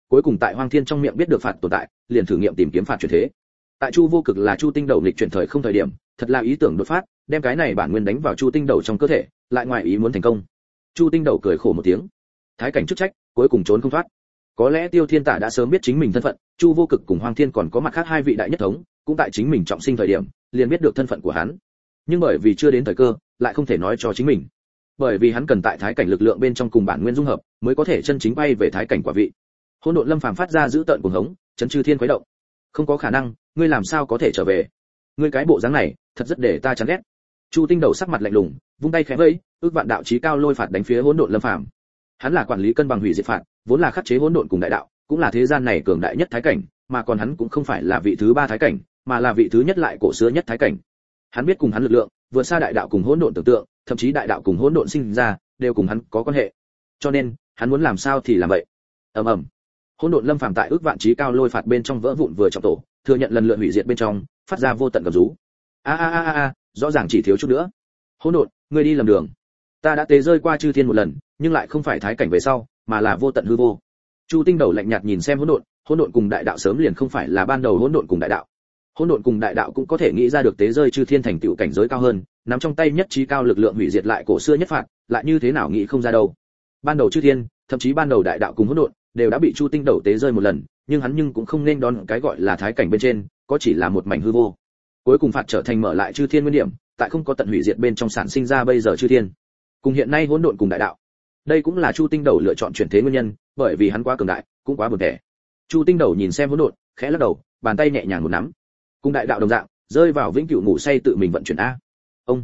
cuối cùng tại Hoang Thiên trong miệng biết được phạt tồn tại, liền thử nghiệm tìm kiếm phạt chuyển thế. Tại Chu Vô Cực là Chu Tinh Đầu nghịch chuyển thời không thời điểm, thật là ý tưởng đột phát, đem cái này bản nguyên đánh vào Chu Tinh Đầu trong cơ thể, lại ngoài ý muốn thành công. Chu Tinh Đầu cười khổ một tiếng, thái cảnh chức trách, cuối cùng trốn không thoát. Có lẽ Tiêu Thiên Tả đã sớm biết chính mình thân phận, Chu Vô Cực cùng Hoang Thiên còn có mặt khác hai vị đại nhất thống, cũng tại chính mình trọng sinh thời điểm, liền biết được thân phận của hắn. Nhưng bởi vì chưa đến thời cơ, lại không thể nói cho chính mình. Bởi vì hắn cần tại thái cảnh lực lượng bên trong cùng bản nguyên dung hợp, mới có thể chân chính bay về thái cảnh quả vị. Hỗn độn lâm phàm phát ra dữ tợn cuồng hống, chấn chư thiên khuấy động. Không có khả năng, ngươi làm sao có thể trở về? Ngươi cái bộ dáng này, thật rất để ta chán ghét. Chu Tinh Đầu sắc mặt lạnh lùng, vung tay khẽ vẫy, ước vạn đạo chí cao lôi phạt đánh phía hỗn độn lâm phàm. Hắn là quản lý cân bằng hủy diệt phạt, vốn là khắc chế hỗn độn cùng đại đạo, cũng là thế gian này cường đại nhất thái cảnh, mà còn hắn cũng không phải là vị thứ ba thái cảnh, mà là vị thứ nhất lại cổ xưa nhất thái cảnh. Hắn biết cùng hắn lực lượng vượt xa đại đạo cùng hỗn độn tưởng tượng, thậm chí đại đạo cùng hỗn độn sinh ra đều cùng hắn có quan hệ. Cho nên, hắn muốn làm sao thì làm vậy. Ầm ầm. Hỗn độn lâm phàm tại ước vạn chí cao lôi phạt bên trong vỡ vụn vừa trọng tổ, thừa nhận lần lượt hủy diệt bên trong, phát ra vô tận gầm rú. A, rõ ràng chỉ thiếu chút nữa. Hỗn độn, ngươi đi lầm đường. Ta đã tế rơi qua chư thiên một lần, nhưng lại không phải thái cảnh về sau, mà là vô tận hư vô. Chu Tinh Đầu lạnh nhạt nhìn xem hỗn độn cùng đại đạo sớm liền không phải là ban đầu hỗn độn cùng đại đạo. Hỗn độn cùng đại đạo cũng có thể nghĩ ra được tế rơi chư thiên thành tựu cảnh giới cao hơn, nắm trong tay nhất trí cao lực lượng hủy diệt lại cổ xưa nhất phạt, lại như thế nào nghĩ không ra đâu. Ban đầu chư thiên, thậm chí ban đầu đại đạo cùng hỗn độn đều đã bị Chu Tinh Đầu tế rơi một lần, nhưng hắn cũng không nên đón cái gọi là thái cảnh bên trên, có chỉ là một mảnh hư vô. Cuối cùng phạt trở thành mở lại chư thiên nguyên điểm, tại không có tận hủy diệt bên trong sản sinh ra bây giờ chư thiên. Cùng hiện nay hỗn độn cùng đại đạo. Đây cũng là Chu Tinh Đầu lựa chọn chuyển thế nguyên nhân, bởi vì hắn quá cường đại, cũng quá buồn tẻ. Chu Tinh Đầu nhìn xem hỗn độn, khẽ lắc đầu, bàn tay nhẹ nhàng một nắm. Cùng đại đạo đồng dạng, rơi vào vĩnh cửu ngủ say tự mình vận chuyển a. Ông,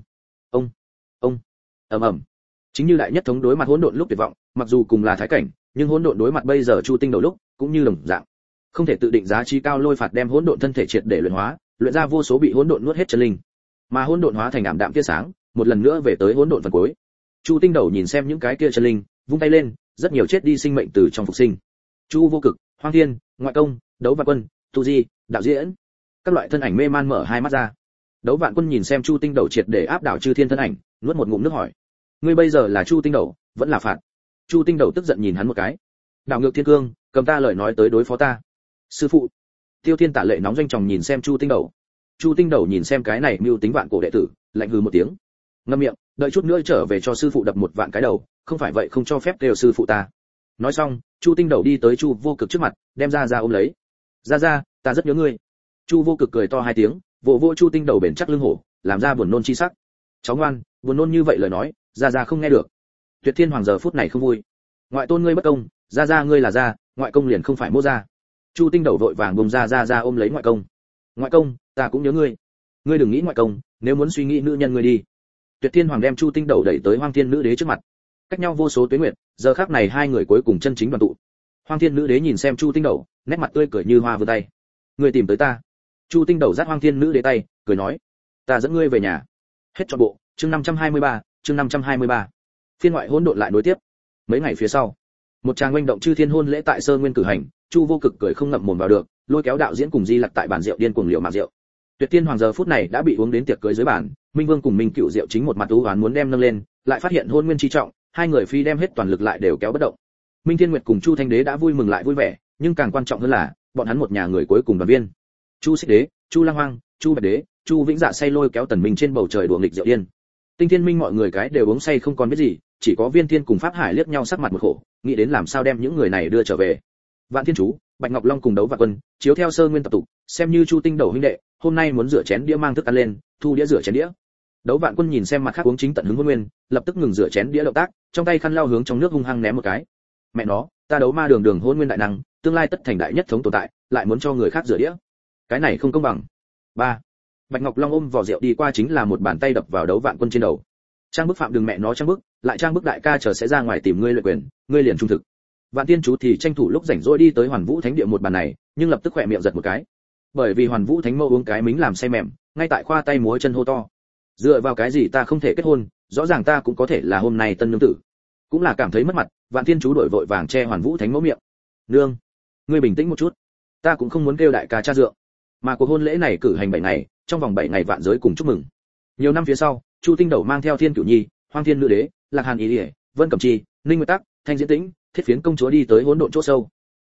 ầm ầm. Chính như đại nhất thống đối mặt hỗn độn lúc tuyệt vọng, mặc dù cùng là thái cảnh, nhưng hỗn độn đối mặt bây giờ Chu Tinh Đầu lúc, cũng như đồng dạng. Không thể tự định giá trí cao lôi phạt đem hỗn độn thân thể triệt để luyện hóa, luyện ra vô số bị hỗn độn nuốt hết chân linh. Mà hỗn độn hóa thành ảm đạm tia sáng, một lần nữa về tới hỗn độn phần cuối. Chu Tinh Đầu nhìn xem những cái kia chân linh, vung tay lên, rất nhiều chết đi sinh mệnh từ trong phục sinh. Chu Vô Cực, Hoang Thiên, Ngoại Công, Đấu Vạn Quân, Tu Di, đạo diễn, các loại thân ảnh mê man mở hai mắt ra. Đấu Vạn Quân nhìn xem Chu Tinh Đầu triệt để áp đảo chư thiên thân ảnh, nuốt một ngụm nước hỏi: ngươi bây giờ là Chu Tinh Đầu, vẫn là phạt? Chu Tinh Đầu tức giận nhìn hắn một cái: đảo ngược thiên cương, cầm ta lời nói tới đối phó ta. Sư phụ. Tiêu Thiên Tả lệ nóng doanh tròng nhìn xem Chu Tinh Đầu. Chu Tinh Đầu nhìn xem cái này mưu tính vạn cổ đệ tử, lạnh hừ một tiếng, ngậm miệng, đợi chút nữa trở về cho sư phụ đập một vạn cái đầu, không phải vậy không cho phép kêu sư phụ ta. Nói xong, Chu Tinh Đầu đi tới Chu Vô Cực trước mặt, đem ra ôm lấy. Ra, ta rất nhớ ngươi. Chu Vô Cực cười to hai tiếng, vỗ vỗ Chu Tinh Đầu bền chắc lưng hổ, làm ra buồn nôn chi sắc. Cháu ngoan, buồn nôn như vậy lời nói, ra không nghe được. Tuyệt Thiên Hoàng giờ phút này không vui. Ngoại tôn ngươi bất công, ra ngươi là ra, ngoại công liền không phải mô ra. Chu Tinh Đầu vội vàng bông ra ôm lấy ngoại công. Ngoại công, ta cũng nhớ ngươi. Ngươi đừng nghĩ ngoại công, nếu muốn suy nghĩ nữ nhân ngươi đi. Tuyệt Thiên Hoàng đem Chu Tinh Đầu đẩy tới Hoang Thiên Nữ Đế trước mặt. Cách nhau vô số tuế nguyệt, giờ khắc này hai người cuối cùng chân chính đoàn tụ. Hoang Thiên Nữ Đế nhìn xem Chu Tinh Đầu, nét mặt tươi cười như hoa vươn tay. Ngươi tìm tới ta. Chu Tinh Đầu dắt Hoang Thiên Nữ Đế tay, cười nói: ta dẫn ngươi về nhà. Hết trọn bộ, chương 523. Phiên ngoại hỗn độn lại nối tiếp. Mấy ngày phía sau, một tràng oanh động chư thiên hôn lễ tại Sơ Nguyên cử hành, Chu Vô Cực cười không ngậm mồm vào được, lôi kéo đạo diễn cùng Di Lặc tại bàn rượu điên cuồng liều mạng rượu. Tuyệt Thiên Hoàng giờ phút này đã bị uống đến tiệc cưới dưới bàn, Minh Vương cùng Minh Cựu Diệu chính một mặt u uất muốn đem nâng lên, lại phát hiện hôn nguyên chi trọng, hai người phi đem hết toàn lực lại đều kéo bất động. Minh Thiên Nguyệt cùng Chu Thanh Đế đã vui mừng lại vui vẻ, nhưng càng quan trọng hơn là, bọn hắn một nhà người cuối cùng đoàn viên. Chu Xích Đế, Chu Lăng Hoang, Chu Bạch Đế, Chu Vĩnh Dạ say lôi kéo Tần Minh trên bầu trời đùa nghịch rượu điên. Tinh Thiên Minh mọi người cái đều uống say không còn biết gì, chỉ có Viên Thiên cùng Pháp Hải liếc nhau sắc mặt một khổ, nghĩ đến làm sao đem những người này đưa trở về. Vạn Thiên Chú, Bạch Ngọc Long cùng Đấu Vạn Quân, chiếu theo Sơ Nguyên tập tục, xem như Chu Tinh Đầu huynh đệ, hôm nay muốn rửa chén đĩa mang thức ăn lên, thu đĩa rửa chén đĩa. Đấu Vạn Quân nhìn xem mặt khác uống chính tận hứng hôn nguyên, lập tức ngừng rửa chén đĩa động tác, trong tay khăn lau hướng trong nước hung hăng ném một cái. Mẹ nó, ta đấu ma đường hôn nguyên đại năng, tương lai tất thành đại nhất thống tồn tại, lại muốn cho người khác rửa đĩa. Cái này không công bằng. 3. Bạch Ngọc Long ôm vỏ rượu đi qua chính là một bàn tay đập vào Đấu Vạn Quân trên đầu. Trang bức phạm đừng mẹ nó trang bức, lại trang bức đại ca chờ sẽ ra ngoài tìm ngươi luyện quyền, ngươi liền trung thực. Vạn Tiên Chú thì tranh thủ lúc rảnh rỗi đi tới Hoàn Vũ Thánh Địa một bàn này, nhưng lập tức khỏe miệng giật một cái. Bởi vì Hoàn Vũ Thánh Mẫu uống cái mính làm say mềm, ngay tại khoa tay múa chân hô to. Dựa vào cái gì ta không thể kết hôn, rõ ràng ta cũng có thể là hôm nay tân nương tử. Cũng là cảm thấy mất mặt, Vạn Tiên Chú đổi vội vàng che Hoàn Vũ Thánh Mẫu miệng. Nương, ngươi bình tĩnh một chút, ta cũng không muốn kêu đại ca cha dượng. Mà cuộc hôn lễ này cử hành 7 ngày, trong vòng 7 ngày vạn giới cùng chúc mừng. Nhiều năm phía sau, Chu Tinh Đầu mang theo Thiên Cửu Nhi, Hoang Thiên Nữ Đế, Lạc Hàn Ý Điệp, Vân Cẩm Chi, Ninh Nguyệt Tắc, Thanh Diễn Tĩnh, Thiết Phiến công chúa đi tới hỗn độn chỗ sâu.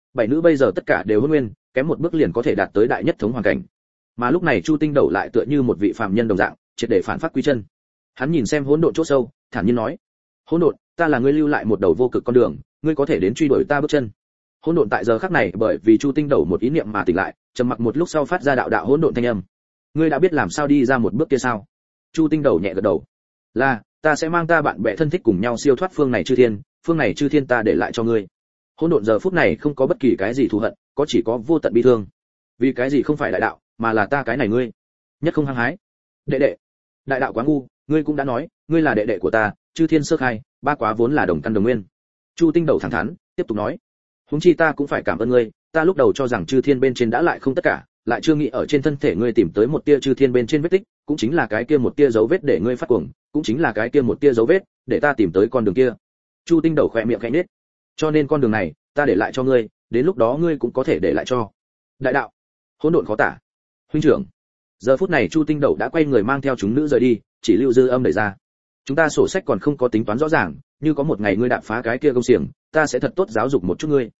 Bảy nữ bây giờ tất cả đều hôn nguyên, kém một bước liền có thể đạt tới đại nhất thống hoàn cảnh. Mà lúc này Chu Tinh Đẩu lại tựa như một vị phàm nhân đồng dạng, triệt để phản phát quy chân. Hắn nhìn xem hỗn độn chỗ sâu, thản nhiên nói: "Hỗn độn, ta là ngươi lưu lại một đầu vô cực con đường, ngươi có thể đến truy đuổi ta bước chân." Hỗn độn tại giờ khắc này bởi vì Chu Tinh Đẩu một ý niệm mà tỉnh lại, trầm mặc một lúc sau phát ra đạo đạo hỗn độn thanh âm. "Ngươi đã biết làm sao đi ra một bước kia sao?" Chu Tinh Đẩu nhẹ gật đầu. "Là, ta sẽ mang ta bạn bè thân thích cùng nhau siêu thoát phương này chư thiên ta để lại cho ngươi." Hỗn độn giờ phút này không có bất kỳ cái gì thù hận, có chỉ có vô tận bi thương. Vì cái gì không phải đại đạo, mà là ta cái này ngươi. Nhất không hăng hái. Đệ đệ, đại đạo quá ngu, ngươi cũng đã nói, ngươi là đệ đệ của ta, chư thiên sơ khai, ba quá vốn là đồng căn đồng nguyên. Chu Tinh Đẩu thẳng thắn, tiếp tục nói, huống chi ta cũng phải cảm ơn ngươi, ta lúc đầu cho rằng chư thiên bên trên đã lại không tất cả, lại chưa nghĩ ở trên thân thể ngươi tìm tới một tia chư thiên bên trên vết tích, cũng chính là cái kia một tia dấu vết để ngươi phát cuồng, cũng chính là cái kia một tia dấu vết để ta tìm tới con đường kia. Chu Tinh Đẩu khẽ miệng khẽ nhếch. Cho nên con đường này, ta để lại cho ngươi, đến lúc đó ngươi cũng có thể để lại cho. Đại đạo, hỗn độn khó tả. Huynh trưởng. Giờ phút này Chu Tinh Đẩu đã quay người mang theo chúng nữ rời đi, chỉ lưu Dư Âm đẩy ra. Chúng ta sổ sách còn không có tính toán rõ ràng, như có một ngày ngươi đạp phá cái kia công xiềng, ta sẽ thật tốt giáo dục một chút ngươi.